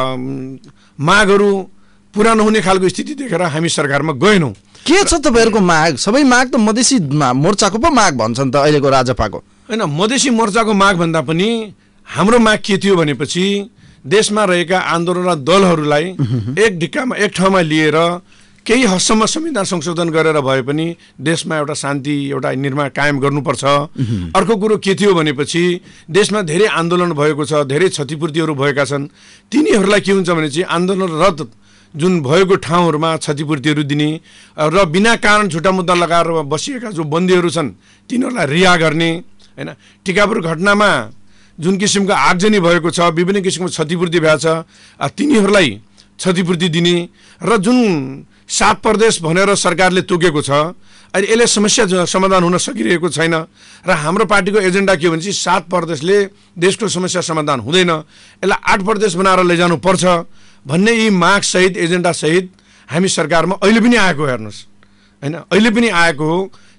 मागहरू पुरा नहुने खालको स्थिति देखेर हामी सरकारमा गएनौँ। के छ तपाईँहरूको माग? सबै माग त मधेसी मोर्चाको पो माग भन्छन् त अहिलेको राजपाको। होइन, मधेसी मोर्चाको माग भन्दा पनि हाम्रो माग के थियो भनेपछि देशमा रहेका आन्दोलन दलहरूलाई एक ढिक्कामा एक ठाउँमा लिएर केही हदसम्म संविधान संशोधन गरेर भए पनि देशमा एउटा शान्ति एउटा निर्माण कायम गर्नुपर्छ। अर्को कुरो के थियो भनेपछि देशमा धेरै आन्दोलन भएको छ, धेरै क्षतिपूर्तिहरू भएका छन्, तिनीहरूलाई के हुन्छ भने चाहिँ आन्दोलनरत जुन भएको ठाउँहरूमा क्षतिपूर्तिहरू दिने र बिना कारण झुटा मुद्दा लगाएर बसिएका जो बन्दीहरू छन् तिनीहरूलाई रिहा गर्ने होइन। टिकापुर घटनामा जुन किसिमको आगजनी भएको छ, विभिन्न किसिमको क्षतिपूर्ति भएको छ, तिनीहरूलाई क्षतिपूर्ति दिने र जुन सात प्रदेश भनेर सरकारले तोकेको छ अहिले यसले समस्या समाधान हुन सकिरहेको छैन र हाम्रो पार्टीको एजेन्डा के भनेपछि सात प्रदेशले देशको समस्या समाधान हुँदैन, यसलाई आठ प्रदेश बनाएर लैजानु पर्छ भन्ने यी माग सहित एजेन्डा सहित हामी सरकारमा अहिले पनि आएको हेर्नुहोस् होइन, अहिले पनि आएको हो।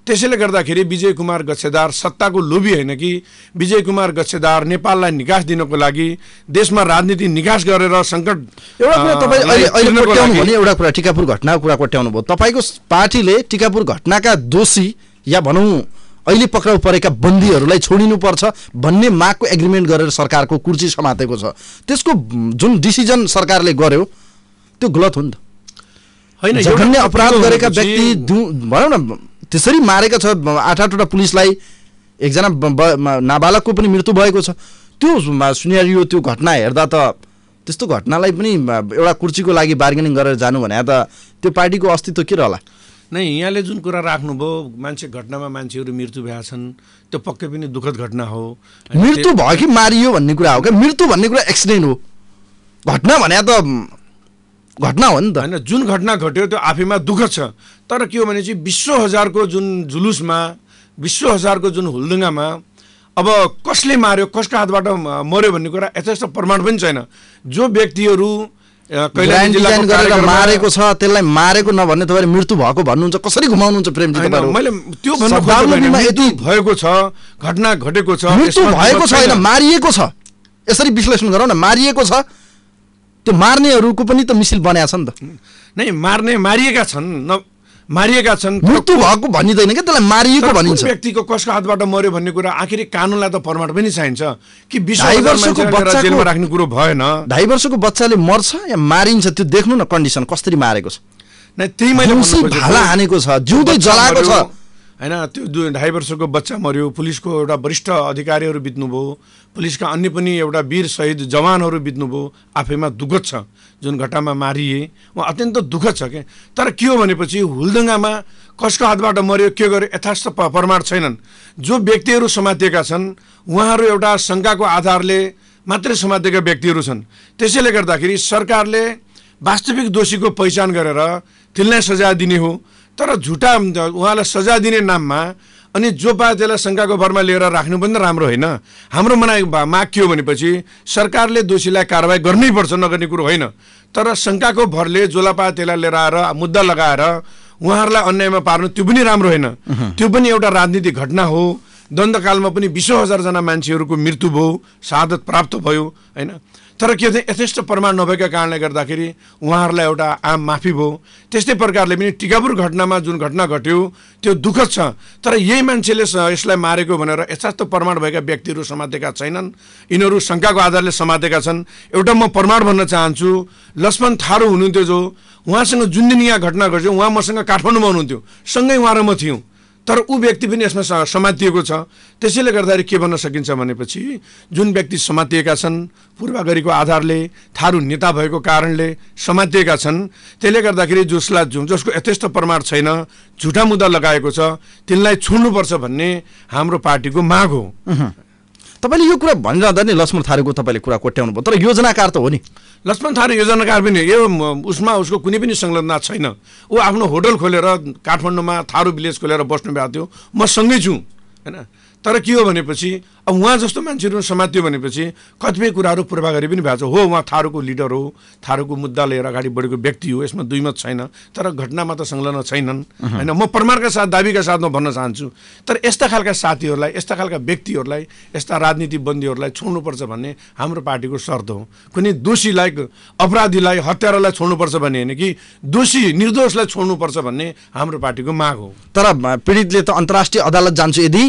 त्यसैले गर्दाखेरि विजय कुमार गच्छेदार सत्ताको लोभी होइन कि विजय कुमार गच्छेदार नेपाललाई निकास दिनको लागि देशमा राजनीति निकास गरेर सङ्कट एउटा कुरा तपाईँ अहिले अहिले कोट्याउनु भने एउटा कुरा टिकापुर घटनाको कुरा कोट्याउनु भयो। तपाईँको पार्टीले टिकापुर घटनाका दोषी या भनौँ अहिले पक्राउ परेका बन्दीहरूलाई छोडिनुपर्छ भन्ने मागको एग्रिमेन्ट गरेर सरकारको कुर्सी समातेको छ। त्यसको जुन डिसिजन सरकारले गर्यो त्यो गलत हो नि त होइन। जघन्य अपराध गरेका व्यक्ति भनौँ न त्यसरी मारेका छ आठ आठवटा पुलिसलाई, एकजना नाबालकको पनि मृत्यु भएको छ। त्यो सिनेरियो त्यो घटना हेर्दा त त्यस्तो घटनालाई पनि एउटा कुर्सीको लागि बार्गेनिङ गरेर जानु भने त त्यो पार्टीको अस्तित्व के रहला? नै यहाँले जुन कुरा राख्नुभयो मान्छे घटनामा मान्छेहरू मृत्यु भएका छन् त्यो पक्कै पनि दुःखद घटना हो। मृत्यु भयो कि मारियो भन्ने कुरा हो क्या? मृत्यु भन्ने कुरा एक्सिडेन्ट हो, घटना भने त घटना हो नि त होइन। जुन घटना घट्यो त्यो आफैमा दुःख छ, तर के हो भने चाहिँ विश्व हजारको जुन जुलुसमा विश्व हजारको जुन हुलदुङ्गामा अब कसले मार्यो कसको हातबाट मर्यो भन्ने कुरा यथेष्ट प्रमाण पनि छैन। जो व्यक्तिहरू मारेको छ त्यसलाई मारेको नभन्ने तपाईँले मृत्यु भएको भन्नुहुन्छ, कसरी घुमाउनुहुन्छ प्रेमजी? मैले त्यो भन्नु भएको छ, घटना घटेको छ, मृत्यु भएको छैन, मारिएको छ। यसरी विश्लेषण गरौँ न, मारिएको छ। त्यो मार्नेहरूको पनि त मिसिल बनाएको छ नि त। नै मार्ने मारिएका छन् न मारिएका छन्, मृत्यु भएको भनिँदैन क्या, त्यसलाई मारिएको भनिन्छ। व्यक्तिको कसको हातबाट मर्यो भन्ने कुरा आखिर कानुनलाई त प्रमाण पनि चाहिन्छ कि ढाई वर्षको बच्चा जेलमा राख्ने कुरो भएन। ढाई वर्षको बच्चाले मर्छ या मारिन्छ त्यो देख्नु न कन्डिसन कसरी मारेको छ। नै त्यही मैले भाला हानेको छ, जिउँदै जलाएको छ होइन। त्यो ढाई वर्षको बच्चा मर्यो, पुलिसको एउटा वरिष्ठ अधिकारीहरू बित्नुभयो, पुलिसका अन्य पनि एउटा वीर शहीद जवानहरू बित्नुभयो। आफैमा दुःखद छ जुन घटनामा मारिए, उहाँ अत्यन्त दुःखद छ क्या। तर के हो भनेपछि हुलदुङ्गामा कसको हातबाट मर्यो के गर्यो यथार्थ प्रमाण छैनन्। जो व्यक्तिहरू समातिएका छन् उहाँहरू एउटा शङ्काको आधारले मात्रै समातिएका व्यक्तिहरू छन्। त्यसैले गर्दाखेरि सरकारले वास्तविक दोषीको पहिचान गरेर तिनलाई सजाय दिने हो, तर झुटा उहाँलाई सजाय दिने नाममा अनि जो पाए त्यसलाई शङ्काको भरमा लिएर राख्नु पनि राम्रो होइन। हाम्रो मनाइ माग के हो भनेपछि सरकारले दोषीलाई कारवाही गर्नै पर्छ, नगर्ने कुरो होइन। तर शङ्काको भरले जोला पाए त्यसलाई लिएर आएर मुद्दा लगाएर उहाँहरूलाई अन्यायमा पार्नु त्यो पनि राम्रो होइन। त्यो पनि एउटा राजनीतिक घटना हो। दण्डकालमा पनि बिसौँ हजारजना मान्छेहरूको मृत्यु भयो, शहादत प्राप्त भयो होइन। तर के थियो यथेष्ट प्रमाण नभएका कारणले गर्दाखेरि उहाँहरूलाई एउटा आम माफी भयो। त्यस्तै प्रकारले पनि टिकापुर घटनामा जुन घटना घट्यो त्यो दुःखद छ, तर यही मान्छेले यसलाई मारेको भनेर यथार्थ प्रमाण भएका व्यक्तिहरू समातेका छैनन्। यिनीहरू शङ्काको आधारले समातेका छन्। एउटा म प्रमाण भन्न चाहन्छु, लक्ष्मण थारू हुनुहुन्थ्यो जो, उहाँसँग जुन दिन यहाँ घटना घट्यो उहाँ मसँग काठमाडौँमा हुनुहुन्थ्यो, सँगै उहाँ र म थियौँ, तर ऊ व्यक्ति पनि यसमा समातिएको छ। त्यसैले गर्दाखेरि के भन्न सकिन्छ भनेपछि जुन व्यक्ति समातिएका छन् पूर्वाग्रहीको आधारले, थारू नेता भएको कारणले समातिएका छन्, त्यसले गर्दाखेरि जसलाई जसको यथेष्ट प्रमाण छैन, झुटा मुद्दा लगाएको छ, तिनलाई छोड्नुपर्छ भन्ने हाम्रो पार्टीको माग हो। तपाईँले यो कुरा भनिरहँदा नि लक्ष्मण थारूको तपाईँले कुरा कोट्याउनु भयो, तर योजनाकार त हो नि। लक्ष्मण थारू योजनाकार पनि यो उसमा उसको कुनै पनि संलग्नता छैन। ऊ आफ्नो होटल खोलेर काठमाडौँमा थारू भिलेज खोलेर बस्नु भएको थियो, म सँगै छु होइन। तर के हो भनेपछि अब उहाँ जस्तो मान्छेहरू समात्यो भनेपछि कतिपय कुराहरू पूर्वाग्रही पनि भएको छ। हो उहाँ थारूको लिडर हो, थारूको मुद्दा लिएर अगाडि बढेको व्यक्ति हो, यसमा दुई मत छैन, तर घटनामा त संलग्न छैनन् होइन। म प्रमाणका साथ दाबीका साथमा भन्न चाहन्छु। तर यस्ता खालका साथीहरूलाई, यस्ता खालका व्यक्तिहरूलाई, यस्ता राजनीति बन्दीहरूलाई छोड्नुपर्छ भन्ने हाम्रो पार्टीको शर्त हो। कुनै दोषीलाई, अपराधीलाई, हत्यारालाई छोड्नुपर्छ भन्ने होइन कि दोषी निर्दोषलाई छोड्नुपर्छ भन्ने हाम्रो पार्टीको माग हो। तर पीडितले त अन्तर्राष्ट्रिय अदालत जान्छु यदि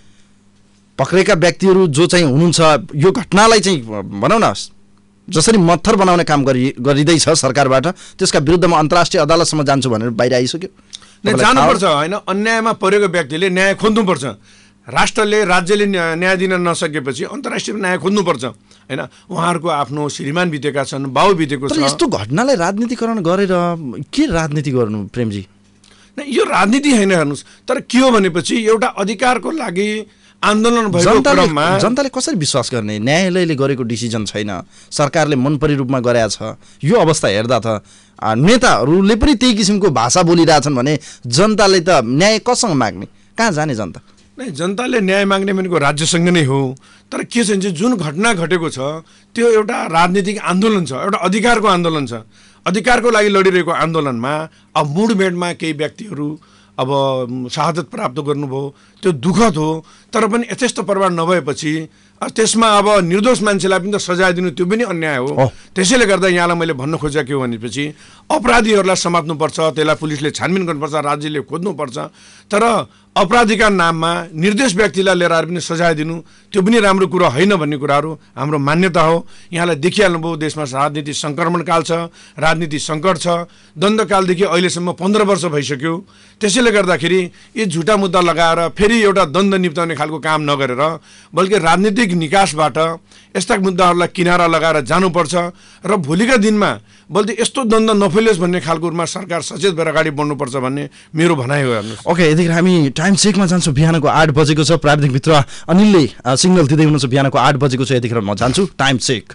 पक्रेका व्यक्तिहरू जो चाहिँ हुनुहुन्छ यो घटनालाई चाहिँ भनौँ न जसरी मत्थर बनाउने काम गरि गरिँदैछ सरकारबाट, त्यसका विरुद्धमा अन्तर्राष्ट्रिय अदालतसम्म जान्छु भनेर बाहिर आइसक्यो। जानुपर्छ होइन। अन्यायमा परेको व्यक्तिले न्याय खोज्नुपर्छ। राष्ट्रले राज्यले न्याय दिन नसकेपछि अन्तर्राष्ट्रिय न्याय खोज्नुपर्छ होइन। उहाँहरूको आफ्नो श्रीमान बितेका छन्, बाउ बितेको छ। यस्तो घटनालाई राजनीतिकरण गरेर के राजनीति गर्नु प्रेमजी? नै यो राजनीति होइन हेर्नुहोस्। तर के हो भनेपछि एउटा अधिकारको लागि आन्दोलन भएको क्रममा जनताले कसरी विश्वास गर्ने? न्यायालयले गरेको डिसिजन छैन, सरकारले मनपरी रूपमा गरेका छ। यो अवस्था हेर्दा त नेताहरूले पनि त्यही किसिमको भाषा बोलिरहेछन् भने जनताले त न्याय कसँग माग्ने, कहाँ जाने जनता? नै जनताले न्याय माग्ने भनेको राज्यसँग नै हो। तर के छ भने जुन घटना घटेको छ त्यो एउटा राजनीतिक आन्दोलन छ, एउटा अधिकारको आन्दोलन छ। अधिकारको लागि लडिरहेको आन्दोलनमा अब मुडमेडमा केही व्यक्तिहरू अब शहादत प्राप्त गर्नुभयो त्यो दुःखद हो तर पनि यथेष्ट प्रभाव नभएपछि त्यसमा अब निर्दोष मान्छेलाई पनि त सजाय दिनु त्यो पनि अन्याय हो त्यसैले गर्दा यहाँलाई मैले भन्न खोजेको के हो भनेपछि अपराधीहरूलाई समात्नुपर्छ त्यसलाई पुलिसले छानबिन गर्नुपर्छ राज्यले खोज्नुपर्छ तर अपराधीका नाममा निर्दोष व्यक्तिलाई लिएर आएर पनि सजाय दिनु त्यो पनि राम्रो कुरा होइन भन्ने कुराहरू हाम्रो मान्यता हो यहाँलाई देखिहाल्नुभयो देशमा राजनीति सङ्क्रमणकाल छ राजनीति सङ्कट छ द्वन्द्वकालदेखि अहिलेसम्म पन्ध्र वर्ष भइसक्यो त्यसैले गर्दाखेरि यी झुटा मुद्दा लगाएर फेरि एउटा द्वन्द्व निप्टाउने खालको काम नगरेर बल्कि राजनीतिक निकासबाट यस्ता मुद्दाहरूलाई किनारा लगाएर जानुपर्छ र भोलिका दिनमा बल्कि यस्तो द्वन्द्व नफैलियोस् भन्ने खालको रूपमा सरकार सचेत भएर अगाडि बढ्नुपर्छ भन्ने मेरो भनाइ हो हेर्नुहोस्। ओके यतिखेर हामी टाइम चेकमा जान्छौँ बिहानको आठ बजेको छ प्राविधिक मित्र अनिलले सिग्नल दिँदै हुनुहुन्छ बिहानको आठ बजेको छ यतिखेर म जान्छु time check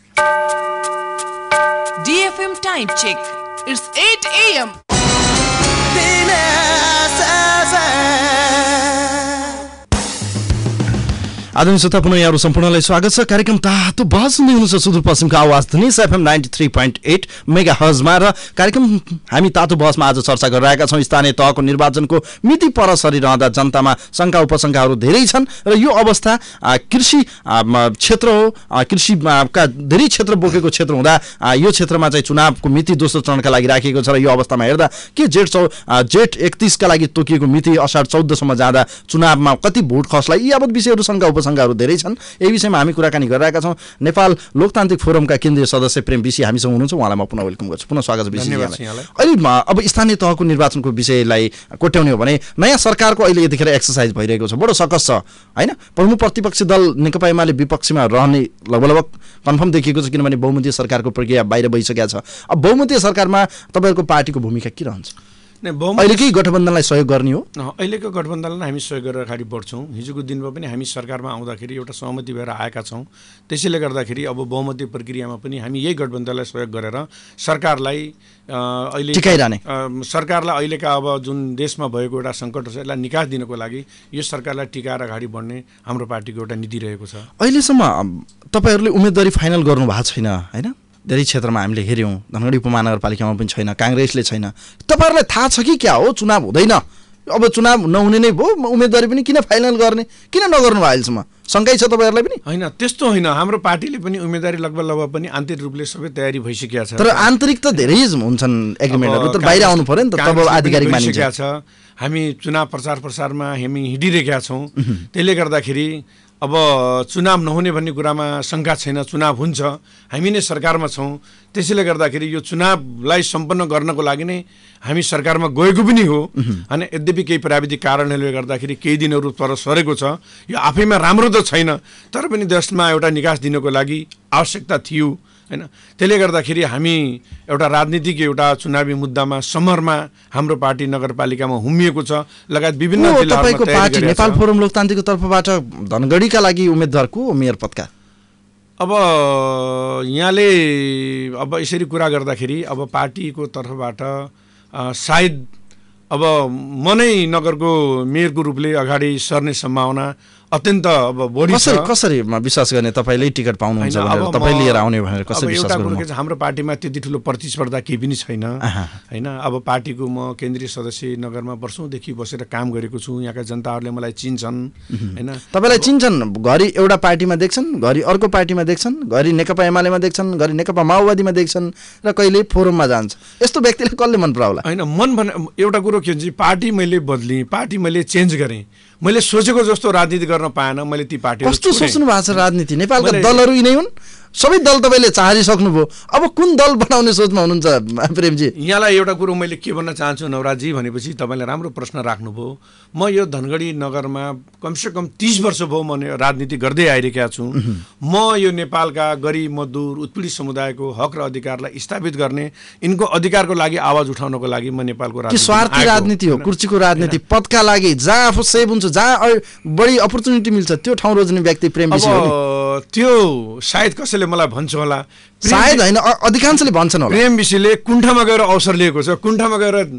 D FM time check it's eight a m आदरणीय श्रोता पुनः यहाँहरू सम्पूर्णलाई स्वागत छ कार्यक्रम तातो बहस सुन्दै हुनुहुन्छ सुदूरपश्चिमको आवाज Dhanesh FM ninety three point eight mega हर्जमा र कार्यक्रम हामी तातो बहसमा आज चर्चा गरिरहेका छौँ स्थानीय तहको निर्वाचनको मिति पर सरिरहँदा जनतामा शङ्का उपशङ्काहरू धेरै छन् र यो अवस्था कृषि क्षेत्र हो कृषिका धेरै क्षेत्र बोकेको क्षेत्र हुँदा यो क्षेत्रमा चाहिँ चुनावको मिति दोस्रो चरणका लागि राखिएको छ र यो अवस्थामा हेर्दा के जेठ चौ जेठ एकतिसका लागि तोकिएको मिति असार चौधसम्म जाँदा चुनावमा कति भोट खस्ला यी यावत विषयहरू शङ्का उपशङ्काहरू धेरै छन् यही विषयमा हामी कुराकानी गरिरहेका छौँ। नेपाल लोकतान्त्रिक फोरमका केन्द्रीय सदस्य प्रेम विषी हामीसँग हुनुहुन्छ उहाँलाई म पुनः वेलकम गर्छु पुनः स्वागत छ विषयलाई। अहिले अब स्थानीय तहको निर्वाचनको विषयलाई कोट्याउने हो भने नयाँ सरकारको अहिले यतिखेर एक्सर्साइज भइरहेको छ बडो सकस छ होइन प्रमुख प्रतिपक्षी दल नेकपा एमाले विपक्षमा रहने लगभग लगभग कन्फर्म देखिएको छ किनभने बहुमतीय सरकारको प्रक्रिया बाहिर भइसकेको छ। अब बहुमतीय सरकारमा तपाईँहरूको पार्टीको भूमिका के रहन्छ अहिलेकै गठबन्धनलाई सहयोग गर्ने हो अहिलेको गठबन्धनलाई हामी सहयोग गरेर अगाडि बढ्छौँ हिजोको दिनमा पनि हामी सरकारमा आउँदाखेरि एउटा सहमति भएर आएका छौँ त्यसैले गर्दाखेरि अब बहुमतीय प्रक्रियामा पनि हामी यही गठबन्धनलाई सहयोग गरेर सरकारलाई अहिले टिकाइरहने सरकारलाई अहिलेका अब जुन देशमा भएको एउटा सङ्कट छ यसलाई निकास दिनको लागि यो सरकारलाई टिकाएर अगाडि बढ्ने हाम्रो पार्टीको एउटा नीति रहेको छ। अहिलेसम्म तपाईँहरूले उम्मेदवारी फाइनल गर्नु भएको छैन होइन धेरै क्षेत्रमा हामीले हेऱ्यौँ धनगढी उपमहानगरपालिकामा पनि छैन काङ्ग्रेसले छैन तपाईँहरूलाई थाहा छ कि क्या हो चुनाव हुँदैन अब चुनाव नहुने नै भयो उम्मेदवारी पनि किन फाइनल गर्ने किन नगर्नु भयो अहिलेसम्म शङ्कै छ तपाईँहरूलाई पनि होइन त्यस्तो होइन हाम्रो पार्टीले पनि उम्मेदवारी लगभग लगभग पनि आन्तरिक रूपले सबै तयारी भइसकेका छ तर आन्तरिक त धेरै हुन्छन् एग्रिमेन्टहरू त बाहिर आउनु पर्यो नि त तब आधिकारिक मानिसकेका छ हामी चुनाव प्रचार प्रसारमा हामी हिँडिरहेका छौँ त्यसले गर्दाखेरि अब चुनाव नहुने भन्ने कुरामा शङ्का छैन चुनाव हुन्छ हामी नै सरकारमा छौँ त्यसैले गर्दाखेरि यो चुनावलाई सम्पन्न गर्नको लागि नै हामी सरकारमा गएको पनि हो अनि यद्यपि केही प्राविधिक कारणहरूले गर्दाखेरि केही दिनहरू पर सरेको छ यो आफैमा राम्रो त छैन तर पनि देशमा एउटा निकास दिनको लागि आवश्यकता थियो हैन त्यसले गर्दाखेरि हामी एउटा राजनीतिक एउटा चुनावी मुद्दामा समरमा हाम्रो पार्टी नगरपालिकामा हुमिएको छ लगायत विभिन्न जिल्लाहरूमा तपाईको पार्टी नेपाल फोरम लोकतान्त्रिकको तर्फबाट धनगढीका लागि उम्मेदवार को मेयर पदका अब यहाँले अब यसरी कुरा गर्दाखेरि अब पार्टीको तर्फबाट सायद अब म नै नगरको मेयरको रूपले अगाडि सर्ने सम्भावना अत्यन्त अब बढी छ। कसरी विश्वास गर्ने तपाईले टिकट पाउनुहुन्छ भनेर तपाई लिएर आउने भनेर कसरी विश्वास गर्नु? एउटा हाम्रो पार्टीमा त्यति ठुलो प्रतिस्पर्धा केही पनि छैन हैन। अब पार्टीको म केन्द्रीय सदस्य नगरमा वर्षौंदेखि बसेर काम गरेको छु, यहाँका जनताहरूले मलाई चिन्छन् हैन। तपाईलाई चिन्छन्, घरि एउटा पार्टीमा देख्छन्, घरि अर्को पार्टीमा देख्छन्, घरि नेकपा एमालेमा देख्छन्, घरि नेकपा माओवादीमा देख्छन् र कहिले फोरममा जान्छ। यस्तो व्यक्तिले कसले मन पराउला? हैन, मन भने एउटा कुरो के हुन्छ, पार्टी मैले बदली, पार्टी मैले चेन्ज गरेँ, मैले सोचेको जस्तो राजनीति गर्न पाएन, मैले ती पार्टीहरु कस्तो सोच्नु भएको छ राजनीति? नेपालका दलहरु यिनै हुन्, सबै दल तपाईले चाहरिसक्नुभयो, अब कुन दल बनाउने सोचमा हुनुहुन्छ प्रेमजी? यहाँलाई एउटा कुरो मैले के भन्न चाहन्छु नवराजी भनेपछि तपाईले राम्रो प्रश्न राख्नुभयो। म यो धनगढी नगरमा कमसे कम तीस वर्ष भयो म राजनीति गर्दै आइरहेका छु। म यो नेपालका गरिब मजदुर उत्पीडित समुदायको हक र अधिकारलाई स्थापित गर्ने, यिनको अधिकारको लागि आवाज उठाउनको लागि म नेपालको राजनीति स्वार्थी राजनीति हो, कुर्सीको राजनीति, पदका लागि जहाँ आफू सेभ हुन्छ, जहाँ बढी अपर्च्युनिटी मिल्छ त्यो ठाउँ रोज्ने व्यक्ति प्रेमजी हो नि। त्यो सायद कसैले मलाई भन्छ होला, सायद हैन, अधिकांशले भन्छन् होला। प्रेम विषयले कुण्ठामा गएर अवसर लिएको छ, कुण्ठामा गएर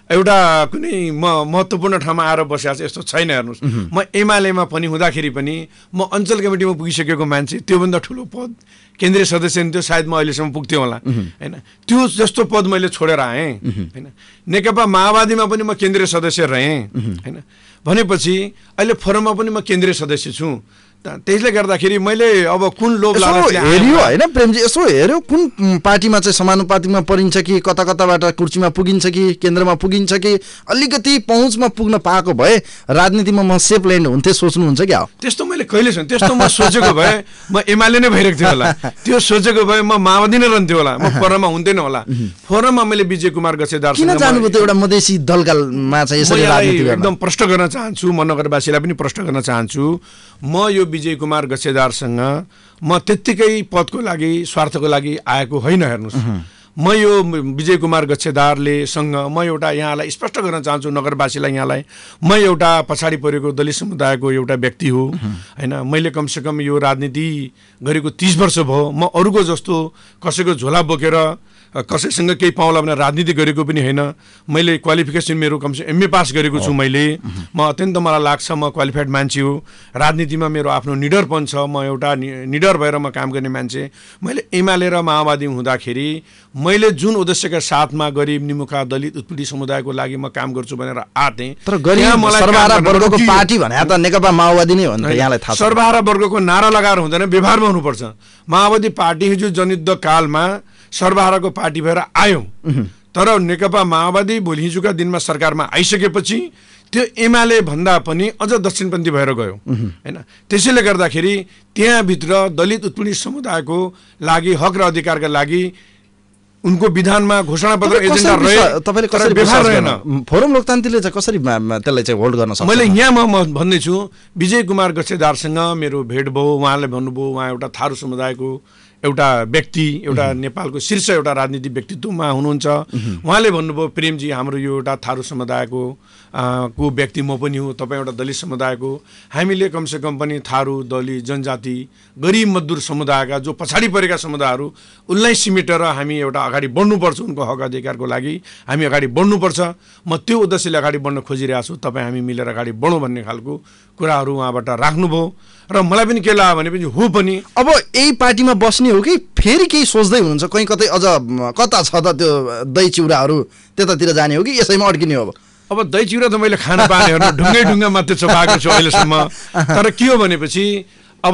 एउटा कुनै म महत्त्वपूर्ण ठाउँमा आएर बसेको छु यस्तो छैन। हेर्नुहोस्, म एमालेमा पनि हुँदाखेरि पनि म अञ्चल कमिटीमा पुगिसकेको मान्छे, त्योभन्दा ठुलो पद केन्द्रीय सदस्य थियो, सायद म अहिलेसम्म पुग्थेँ होला होइन। त्यो जस्तो पद मैले छोडेर आएँ होइन। नेकपा माओवादीमा पनि म केन्द्रीय सदस्य रहेँ होइन। भनेपछि अहिले फोरममा पनि म केन्द्रीय सदस्य छु। त्यसले गर्दाखेरि मैले अब कुन लोभ लालचले हेऱ्यो होइन प्रेमजी, यसो हेऱ्यो कुन पार्टीमा चाहिँ समानुपातिकमा परिन्छ कि कता कताबाट कुर्सीमा पुगिन्छ कि केन्द्रमा पुगिन्छ कि अलिकति पहुँचमा पुग्न पाएको भए राजनीतिमा म सेफ ल्यान्ड हुन्थेँ सोच्नुहुन्छ क्या? त्यस्तो मैले कहिले छैन। त्यस्तो म सोचेको भए म एमाले नै भइरहेको थियो होला, त्यो सोचेको भए म माओवादी नै रहन्थ्यो होला, म फोरममा हुन्थेन होला। फोरममा मैले विजय कुमार गच्छेदार किन जानुभयो त एउटा मधेसी दलकामा चाहिँ यसरी राजनीति गर्न? एकदम प्रश्न गर्न चाहन्छु, म नगरवासीलाई पनि प्रश्न गर्न चाहन्छु। म यो विजय कुमार गच्छेदारसँग म त्यत्तिकै पदको लागि स्वार्थको लागि आएको होइन। हेर्नुहोस्, म यो विजय कुमार गच्छेदारले सँग म एउटा यहाँलाई स्पष्ट गर्न चाहन्छु, नगरवासीलाई, यहाँलाई, म एउटा पछाडि परेको दलित समुदायको एउटा व्यक्ति हो होइन। मैले कमसेकम यो राजनीति गरेको तीस वर्ष भयो। म अरूको जस्तो कसैको झोला बोकेर कसैसँग केही पाउला भनेर राजनीति गरेको पनि होइन। मैले क्वालिफिकेसन मेरो कमसे एमए पास गरेको छु मैले। म अत्यन्त मलाई लाग्छ म क्वालिफाइड मान्छे हो। राजनीतिमा मेरो आफ्नो निडरपन छ, म एउटा निडर भएर म काम गर्ने मान्छे। मैले एमाले र माओवादी हुँदाखेरि मैले जुन उद्देश्यका साथमा गरिब निमुखा दलित उत्पीडित समुदायको लागि म काम गर्छु भनेर आएँ। तर गरिब सर्वहारा वर्गको पार्टी भने त नेकपा माओवादी नै हो नि त, यहाँलाई थाहा छ। सर्वहारा वर्गको नारा लगाएर हुँदैन, व्यवहारमा हुनुपर्छ। माओवादी पार्टी हिजो जनयुद्ध कालमा सर्वहाराको पार्टी भएर आयौँ, तर नेकपा माओवादी भोलि हिजोका दिनमा सरकारमा आइसकेपछि त्यो एमाले भन्दा पनि अझ दक्षिणपन्थी भएर गयो होइन। त्यसैले गर्दाखेरि त्यहाँभित्र दलित उत्पीडित समुदायको लागि हक र अधिकारका लागि उनको विधानमा घोषणापत्र एजेन्डा रहे। तपाईँले कसरी व्यवहार रहेन? फोरम लोकतान्त्रिकले चाहिँ कसरी त्यसलाई चाहिँ होल्ड गर्न सक्छ? मैले यहाँ म भन्दैछु, विजय कुमार गच्छेदारसँग मेरो भेट भयो। उहाँले भन्नुभयो उहाँ एउटा थारू समुदायको एउटा व्यक्ति, एउटा नेपालको शीर्ष एउटा राजनीतिक व्यक्तित्वमा हुनुहुन्छ। उहाँले भन्नुभयो प्रेमजी हाम्रो यो एउटा थारू समुदायको को व्यक्ति म पनि हो, तपाईँ एउटा दलित समुदायको, हामीले कमसेकम पनि थारू दलित जनजाति गरिब मजदुर समुदायका जो पछाडि परेका समुदायहरू उनलाई सिमेटेर हामी एउटा अगाडि बढ्नुपर्छ, उनको हक अधिकारको लागि हामी अगाडि बढ्नुपर्छ। म त्यो उद्देश्यले अगाडि बढ्न खोजिरहेको छु, तपाईँ हामी मिलेर अगाडि बढौँ भन्ने खालको कुराहरू उहाँबाट राख्नुभयो र मलाई पनि के लाग्यो भने पनि हो पनि अब यही पार्टीमा बस्ने हो कि फेरि केही सोच्दै हुनुहुन्छ, कहीँ कतै अझ कता छ त त्यो दही चिउराहरू त्यतातिर जाने हो कि यसैमा अड्किने हो? अब दही चिउरा त मैले खान पाएँ, ढुङ्गै ढुङ्गा मात्रै चपाएको छु अहिलेसम्म। तर के हो भनेपछि अब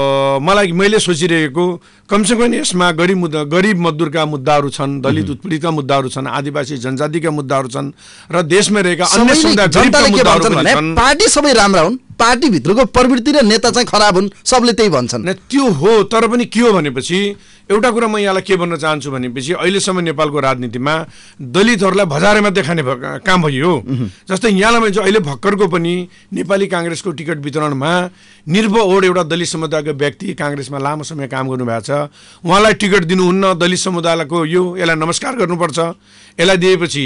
मलाई मैले सोचिरहेको कमसेकम यसमा गरिब मुद्दा गरिब मजदुरका मुद्दाहरू छन्, दलित उत्पीडितका मुद्दाहरू छन्, आदिवासी जनजातिका मुद्दाहरू छन् र देशमा रहेका अन्य समुदायका मुद्दाहरू पनि छन्। पार्टी सबै राम्रा हुन्, पार्टीभित्रको प्रवृत्ति र नेता चाहिँ खराब हुन्, सबले त्यही भन्छन्। त्यो हो, तर पनि के हो भनेपछि एउटा कुरा म यहाँलाई के भन्न चाहन्छु भनेपछि अहिलेसम्म नेपालको राजनीतिमा दलितहरूलाई भजारेमा देखाउने काम भयो। जस्तै यहाँलाई मैले अहिले भर्खरको पनि नेपाली काङ्ग्रेसको टिकट वितरणमा निर्भय ओड एउटा दलित समुदायको व्यक्ति काङ्ग्रेसमा लामो समय काम गर्नुभएको छ, उहाँलाई टिकट दिनुहुन्न, दलित समुदायको यो यसलाई नमस्कार गर्नुपर्छ, यसलाई दिएपछि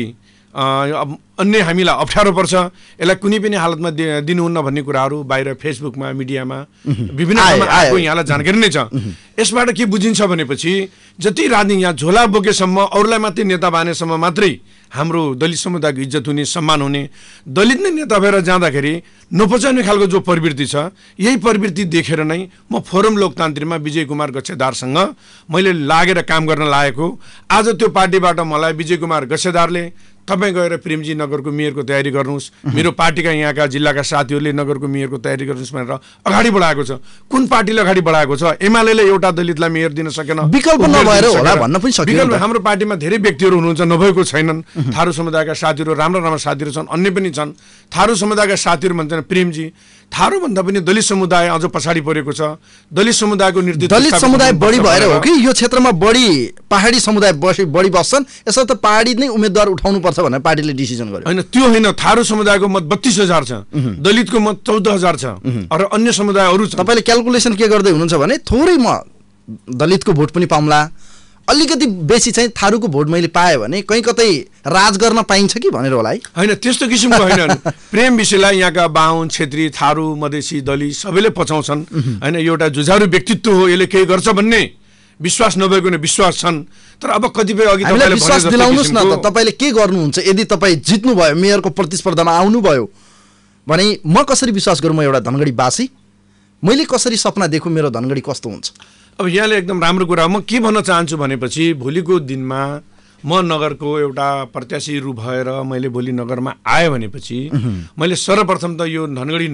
अन्य हामीलाई अप्ठ्यारो पर्छ, यसलाई कुनै पनि हालतमा दिनुहुन्न भन्ने कुराहरू बाहिर फेसबुकमा मिडियामा विभिन्न ठाउँमा आएको यहाँलाई जानकारी नै छ। यसबाट के बुझिन्छ भनेपछि जति राजनीति यहाँ झोला बोकेसम्म अरूलाई मात्रै नेता बनेसम्म मात्रै हाम्रो दलित समुदायको इज्जत हुने, सम्मान हुने, दलित नै नेता भएर जाँदाखेरि नपचाउने खालको जो प्रवृत्ति छ, यही प्रवृत्ति देखेर नै म फोरम लोकतान्त्रिकमा विजय कुमार गच्छेदारसँग मैले लागेर काम गर्न लागेको। आज त्यो पार्टीबाट मलाई विजय कुमार गच्छेदारले तपाईँ गएर प्रेमजी नगरको मेयरको तयारी गर्नुहोस्, मेरो पार्टीका यहाँका जिल्लाका साथीहरूले नगरको मेयरको तयारी गर्नुहोस् भनेर अगाडि बढाएको छ। कुन पार्टीले अगाडि बढाएको छ? एमाले एउटा दलितलाई मेयर दिन सकेन, विकल्प नभएर होला भन्न पनि सकिन्छ। विकल्प हाम्रो पार्टीमा धेरै व्यक्तिहरू हुनुहुन्छ, नभएको छैनन्। थारू समुदायका साथीहरू राम्रा राम्रा साथीहरू छन्, अन्य पनि छन्। थारू समुदायका साथीहरू भन्छन् प्रेमजी थारू भन्दा पनि दलित समुदाय अझ पछाडि परेको छ, दलित समुदायको निर्दिष्ट दलित समुदाय बढी भएर हो कि यो क्षेत्रमा बढी पहाडी समुदाय बसी बढी बस्छन्, यसो त पहाडी नै उम्मेदवार उठाउनु पर्छ भनेर पार्टीले डिसिजन गर्यो? होइन, त्यो होइन। थारू समुदायको मत बत्तीस हजार छ, दलितको मत चौध हजार छ र अन्य समुदायहरू छ। तपाईँले क्यालकुलेसन के गर्दै हुनुहुन्छ भने थोरै म दलितको भोट पनि पाउँला, अलिकति बेसी चाहिँ थारूको भोट मैले पाएँ भने कहीँ कतै राज गर्न पाइन्छ कि भनेर होला है? होइन, त्यस्तो किसिमको होइन। प्रेम विषयलाई यहाँका बाहुन, छेत्री, थारू, मधेसी, दलित सबैले पचाउँछन् होइन। यो एउटा जुझारु व्यक्तित्व हो, यसले केही गर्छ भन्ने विश्वास नभएको नै विश्वास छन्। तर अब कतिपय अघि तपाईँले विश्वास दिलाउनुस् न त, तपाईँले के गर्नुहुन्छ? यदि तपाईँ जित्नुभयो, मेयरको प्रतिस्पर्धामा आउनुभयो भने म कसरी विश्वास गरौँ? म एउटा धनगढीवासी, मैले कसरी सपना देखौँ मेरो धनगढी कस्तो हुन्छ? अब यहाँले एकदम राम्रो कुरा। म के भन्न चाहन्छु भनेपछि भोलिको दिनमा म नगरको एउटा प्रत्याशी रु भएर मैले भोलि नगरमा आएँ भनेपछि मैले सर्वप्रथम त यो धनगढी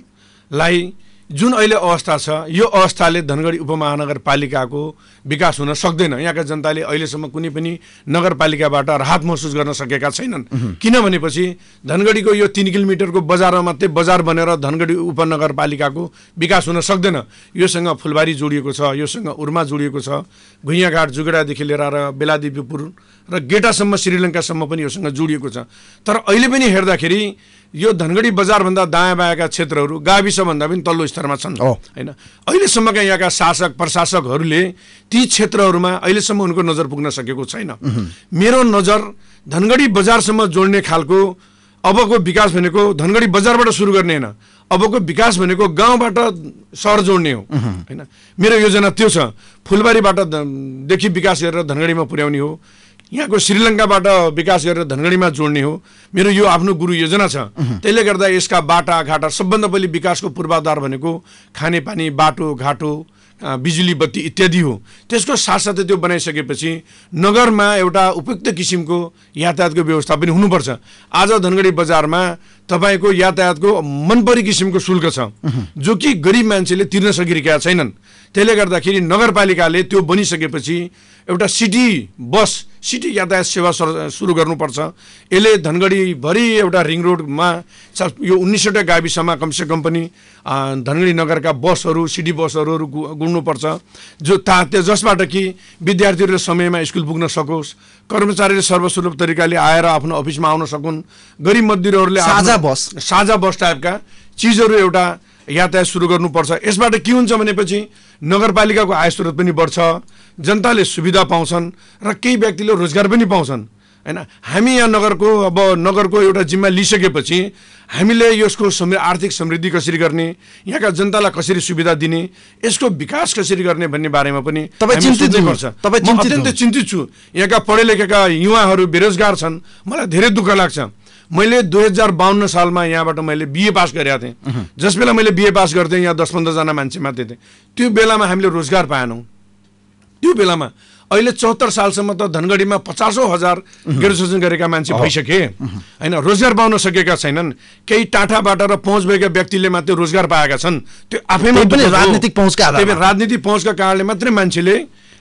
नगरलाई जुन अहिले अवस्था छ, यो अवस्थाले धनगढी उपमहानगरपालिकाको विकास हुन सक्दैन। यहाँका जनताले अहिलेसम्म कुनै पनि नगरपालिकाबाट राहत महसुस गर्न सकेका छैनन्। किनभनेपछि धनगढीको यो तीन किलोमिटरको बजारमा मात्रै बजार बनेर धनगढी उपनगरपालिकाको विकास हुन सक्दैन। योसँग फुलबारी जोडिएको छ, योसँग उर्मा जोडिएको छ, भुइँयाघाट जुगडादेखि लिएर र बेलादेवीपुर र गेटासम्म श्रीलङ्कासम्म पनि योसँग जोडिएको छ। तर अहिले पनि हेर्दाखेरि यो धनगढी बजारभन्दा दायाँ बायाँका क्षेत्रहरू गाविसभन्दा पनि तल्लो स्तरमा छन् होइन। अहिलेसम्मका यहाँका शासक प्रशासकहरूले ती क्षेत्रहरूमा अहिलेसम्म उनको नजर पुग्न सकेको छैन। मेरो नजर धनगढी बजारसम्म जोड्ने खालको अबको विकास भनेको धनगढी बजारबाट सुरु गर्ने होइन, अबको विकास भनेको गाउँबाट सहर जोड्ने हो होइन। मेरो योजना त्यो छ, फुलबारीबाट देखि विकास गरेर धनगढीमा पुर्याउने हो, यहाँको श्रीलङ्काबाट विकास गरेर धनगढीमा जोड्ने हो। मेरो यो आफ्नो गुरु योजना छ। त्यसले गर्दा यसका बाटाघाटा सबभन्दा पहिले विकासको पूर्वाधार भनेको खानेपानी, बाटो घाटो, बिजुली बत्ती इत्यादि हो। त्यसको साथसाथै त्यो बनाइसकेपछि नगरमा एउटा उपयुक्त किसिमको यातायातको व्यवस्था पनि हुनुपर्छ। आज धनगढी बजारमा तपाईँको यातायातको मनपरी किसिमको शुल्क छ जो कि गरिब मान्छेले तिर्न सकिरहेका छैनन्। त्यसले गर्दाखेरि नगरपालिकाले त्यो बनिसकेपछि एउटा सिटी बस सिटी यातायात सेवा सुरु गर्नुपर्छ। यसले धनगढीभरि एउटा रिङ रोडमा यो उन्नाइसवटा गाविसमा कमसेकम पनि धनगढी नगरका बसहरू सिटी बसहरू गुड्नुपर्छ, जो ता जसबाट कि विद्यार्थीहरूले समयमा स्कुल पुग्न सकोस्, कर्मचारीले सर्वसुलभ तरिकाले आएर आफ्नो अफिसमा आउन सकुन्, गरिब मजदुरहरूले साझा बस साझा बस टाइपका चिजहरू एउटा यातायात सुरु गर्नुपर्छ। यसबाट के हुन्छ भनेपछि नगरपालिकाको आय स्रोत पनि बढ्छ, जनताले सुविधा पाउँछन् र केही व्यक्तिले रोजगार पनि पाउँछन् हैन। हामी यहाँ नगरको अब नगरको एउटा जिम्मा लिइसकेपछि हामीले यसको आर्थिक समृद्धि कसरी गर्ने, यहाँका जनतालाई कसरी सुविधा दिने, यसको विकास कसरी गर्ने भन्ने बारेमा पनि तपाईँ चिन्तित हुनुहुन्छ? तपाईँ अत्यन्तै चिन्तित छु। यहाँका पढे लेखेका युवाहरू बेरोजगार छन्, मलाई धेरै दुःख लाग्छ। मैले दुई हजार बाहन्न सालमा यहाँबाट मैले बिए पास गरेका थिएँ। जस बेला मैले बिए पास गर्थेँ यहाँ दस पन्ध्रजना मान्छे मात्रै थिएँ। त्यो बेलामा हामीले रोजगार पाएनौँ। त्यो बेलामा अहिले चौहत्तर सालसम्म त धनगढीमा पचासौँ हजार ग्रेजुएसन गरेका मान्छे भइसके होइन, रोजगार पाउन सकेका छैनन्। केही टाठाबाट र पहुँच भएका व्यक्तिले मात्रै रोजगार पाएका छन्। त्यो आफैमा राजनीतिक पहुँचका राजनीतिक पहुँचका कारणले मात्रै मान्छेले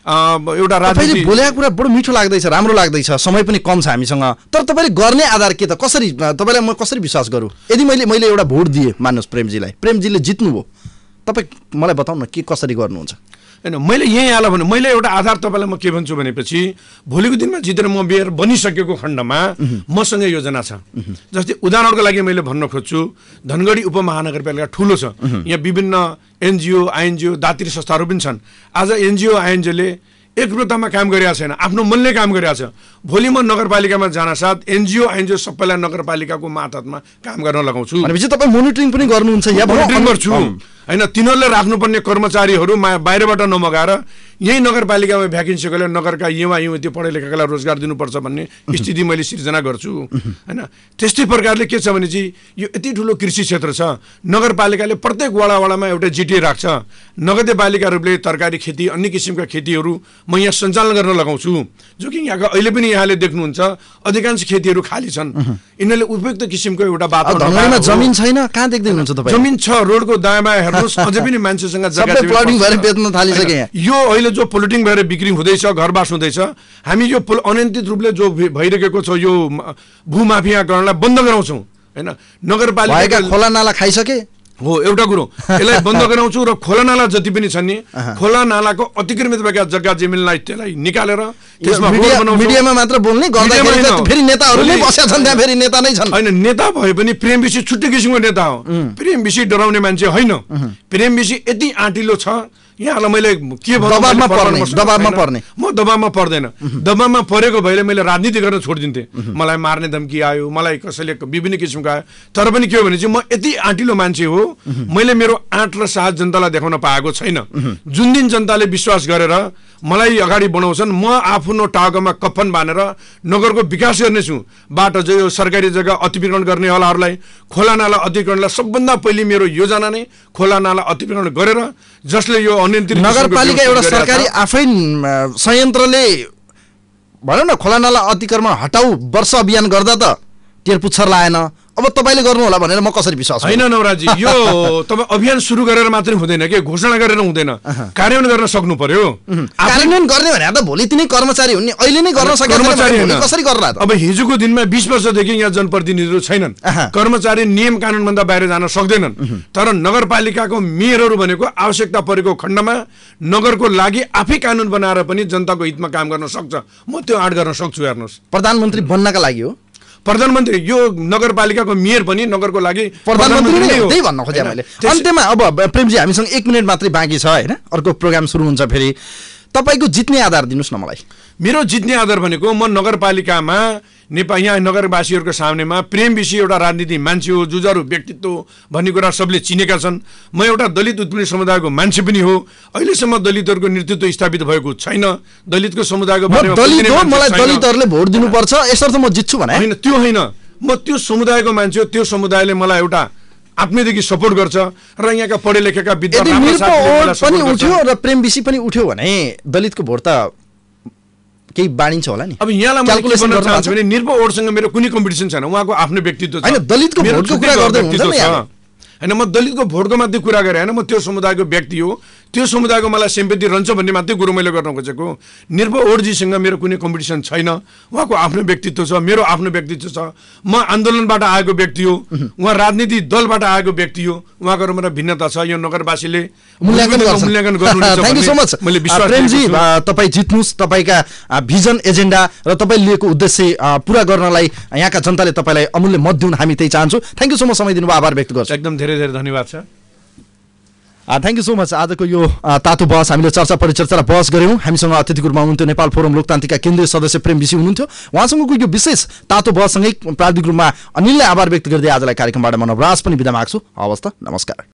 एउटा राजनीति बोलेको कुरा बडो मिठो लाग्दैछ, राम्रो लाग्दैछ। समय पनि कम छ हामीसँग, तर तपाईँले गर्ने आधार के त? कसरी तपाईँलाई म कसरी विश्वास गरौँ? यदि मैले मैले एउटा भोट दिएँ मान्नुहोस् प्रेमजीलाई, प्रेमजीले जित्नुभयो, तपाईँ मलाई बताउनु न के कसरी गर्नुहुन्छ? होइन, मैले यहीँ आला भने मैले एउटा आधार तपाईँलाई म के भन्छु भनेपछि भोलिको दिनमा जितेर म मेयर बनिसकेको खण्डमा मसँग योजना छ। जस्तै उदाहरणको लागि मैले भन्न खोज्छु, धनगढी उपमहानगरपालिका ठुलो छ, यहाँ विभिन्न एनजिओ आइएनजिओ दात्री संस्थाहरू पनि छन्। आज एनजिओ आइएनजिओले एकरूपतामा काम गरिरहेको छैन, आफ्नो मनले काम गरिरहेको छ। भोलि म नगरपालिकामा जान साथ एनजिओ आइएनजिओ सबैलाई नगरपालिकाको मातहतमा काम गर्न लगाउँछु। भनेपछि तपाईँ मोनिटरिङ पनि गर्नुहुन्छ? या मोनिटरिङ गर्छु होइन, तिनीहरूले राख्नुपर्ने कर्मचारीहरू बाहिरबाट नमगाएर यही नगरपालिकामा भ्याकेन्सीकोले नगरका युवा युवती पढे लेखेकालाई रोजगार दिनुपर्छ भन्ने स्थिति मैले सिर्जना गर्छु होइन। त्यस्तै प्रकारले के छ भने चाहिँ यो यति ठुलो कृषि क्षेत्र छ, नगरपालिकाले प्रत्येक वडा वडामा एउटा जिटिए राख्छ। नगदे बालिकाहरूले तरकारी खेती अन्य किसिमका खेतीहरू म यहाँ सञ्चालन गर्न लगाउँछु, जो कि यहाँका अहिले पनि यहाँले देख्नुहुन्छ अधिकांश खेतीहरू खाली छन्। यिनीहरूले उपयुक्त किसिमको एउटा वातावरण, जमिन छैन कहाँ देख्दै हुनुहुन्छ तपाईँ? जमिन छ, रोडको दायाँ बायाँ हेर्नुहोस्, अझै पनि मान्छेसँग जग्गा बेच्न थालिसके। यो अहिले जो प्लटिङ भएर बिक्री हुँदैछ, घरबास हुँदैछ, हामी यो अनियन्त्रित रूपले जो भइरहेको छ यो भूमाफियाकरणलाई बन्द गराउँछौँ होइन। नगरपालिका खोला नाला खाइसके हो एउटा कुरो, यसलाई बन्द गराउँछु र खोला नाला जति पनि छन् नि खोला नालाको अतिक्रमित भएका जग्गा जमिनलाई त्यसलाई निकालेर त्यसमा मिडियामा मात्र बोल्ने गर्दा फेरि नेताहरू नै बसेका छन् त्यहाँ, फेरि नेता नै छन्। होइन, नेता भए पनि प्रेम विषय छुट्टै किसिमको नेता हो, प्रेम विषय डराउने मान्छे होइन। प्रेम विषय यति आँटिलो छ, यहाँलाई मैले के दबाबमा पर्ने दबाबमा पर्ने म दबाबमा पर्दैन। दबाबमा परेको भएले मैले राजनीति गर्न छोडिदिन्थेँ। मलाई मार्ने धम्की आयो, मलाई कसैले विभिन्न किसिमको आयो, तर पनि के हो भने चाहिँ म यति आँटिलो मान्छे हो, मैले मेरो आँट र साहस जनतालाई देखाउन पाएको छैन। जुन दिन जनताले विश्वास गरेर मलाई अगाडि बढाउँछन्, म आफ्नो टाउकोमा कफन बानेर नगरको विकास गर्नेछु। बाटो जो यो सरकारी जग्गा अतिक्रमण गर्नेवालाहरूलाई, खोला नाला अतिक्रमणलाई सबभन्दा पहिले मेरो योजना नै खोला नाला अतिक्रमण गरेर जसले यो अनियन्त्रित नगरपालिका एउटा सरकारी आफै संयन्त्रले भनौँ न खोला नाला अतिक्रमण हटाऊ वर्ष अभियान गर्दा त टेर पुच्छर लाएन। अब तपाईले गर्नु होला भनेर म कसरी विश्वास गर्छु? हैन नवराजी, यो तपाई अभियान सुरु गरेर मात्रै हुँदैन के, घोषणा गरेर हुँदैन, कार्यान्वयन गर्न सक्नु पर्यो। कार्यान्वयन गर्ने भने त भोलि तिनै कर्मचारी हुन् नि, अहिले नै गर्न सकेन कसरी गर्ला त? अब हिजोको दिनमा बीस वर्षदेखि यहाँ जनप्रतिनिधिहरू छैनन्, कर्मचारी नियम कानुन भन्दा बाहिर जान सक्दैनन्। तर नगरपालिकाको मेयरहरू भनेको आवश्यकता परेको खण्डमा नगरको लागि आफै कानुन बनाएर पनि जनताको हितमा काम गर्न सक्छ। म त्यो आँट गर्न सक्छु। हेर्नुहोस्, प्रधानमन्त्री बन्नका लागि हो प्रधानमन्त्री, यो नगरपालिकाको मेयर पनि नगरको लागि प्रधानमन्त्री नै हो। त्यही भन्न खोजेँ मैले। अन्त्यमा अब प्रेमजी हामीसँग एक मिनट मात्रै बाँकी छ हैन, अर्को प्रोग्राम सुरु हुन्छ फेरि। तपाईको जित्ने आधार दिनुस् न मलाई। मेरो जित्ने आधार भनेको म नगरपालिकामा नेपाल यहाँ नगरवासीहरूको सामनेमा प्रेम विषय एउटा राजनीति मान्छे हो, जुझारु व्यक्तित्व भन्ने कुरा सबले चिनेका छन्। म एउटा दलित उत्पीडित समुदायको मान्छे पनि हो। अहिलेसम्म दलितहरूको नेतृत्व स्थापित भएको छैन। दलितको समुदायको बारेमा दलित हो, मलाई दलितहरूले भोट दिनुपर्छ यसर्थ म जित्छु भने हैन, त्यो हैन। म त्यो समुदायको मान्छे हो, त्यो समुदायले मलाई एउटा आत्मीयदेखि सपोर्ट गर्छ र यहाँका पढे लेखेका विद्यार्थीहरू पनि उठ्यो र प्रेम विषय पनि उठ्यो भने दलितको भोट त केही बाँडिन्छ होला नि। अब यहाँलाई म क्याल्कुलेसन गर्न चाहन्छु भने निर्भय ओडसँग मेरो कुनै कम्पिटिसन छैन, उहाँको आफ्नो व्यक्तित्व छ। हैन, दलितको भोटको कुरा गर्दै हुन्छ नि यहाँ। हैन, म दलितको भोटको मात्रै कुरा गरेँ हैन, म त्यो समुदायको व्यक्ति हो, त्यो समुदायको मलाई सिम्पैथी रहन्छ भन्ने मात्रै कुरो मैले गर्न खोजेको। निर्भय ओडजीसँग मेरो कुनै कम्पिटिसन छैन, उहाँको आफ्नो व्यक्तित्व छ, मेरो आफ्नो व्यक्तित्व छ। म आन्दोलनबाट आएको व्यक्ति हो, उहाँ राजनीति दलबाट आएको व्यक्ति हो, उहाँको मेरो भिन्नता छ। यो नगरवासीले मूल्याङ्कन गर्छ। मूल्याङ्कन गर्नुहुन्छ। थ्यांक यू सो मच मैले विश्वास प्रेमजी, तपाईँ जित्नुस्। तपाईँका भिजन एजेन्डा र तपाईँ लिएको उद्देश्य पुरा गर्नलाई यहाँका जनताले तपाईँलाई अमूल्य मत दिउन्, हामी त्यही चाहन्छौँ। थ्याङ्क यू सो मच, समय दिनुभयो, आभार व्यक्त गर्छु। एकदम धेरै धेरै धन्यवाद छ। Thank you so much. आजको यो तातो बहस हामीले चर्चा परिचर्चा र बहस गऱ्यौँ। हामीसँग अतिथिको रूपमा हुनुहुन्थ्यो नेपाल फोरम लोकतान्त्रिकका केन्द्रीय सदस्य प्रेम विषी हुनुहुन्थ्यो। उहाँसँगको यो विशेष तातो बहससँगै प्राविधिक रूपमा अनिललाई आभार व्यक्त गर्दै आजलाई कार्यक्रमबाट म नवराज पनि बिदा माग्छु। हवस् त, नमस्कार।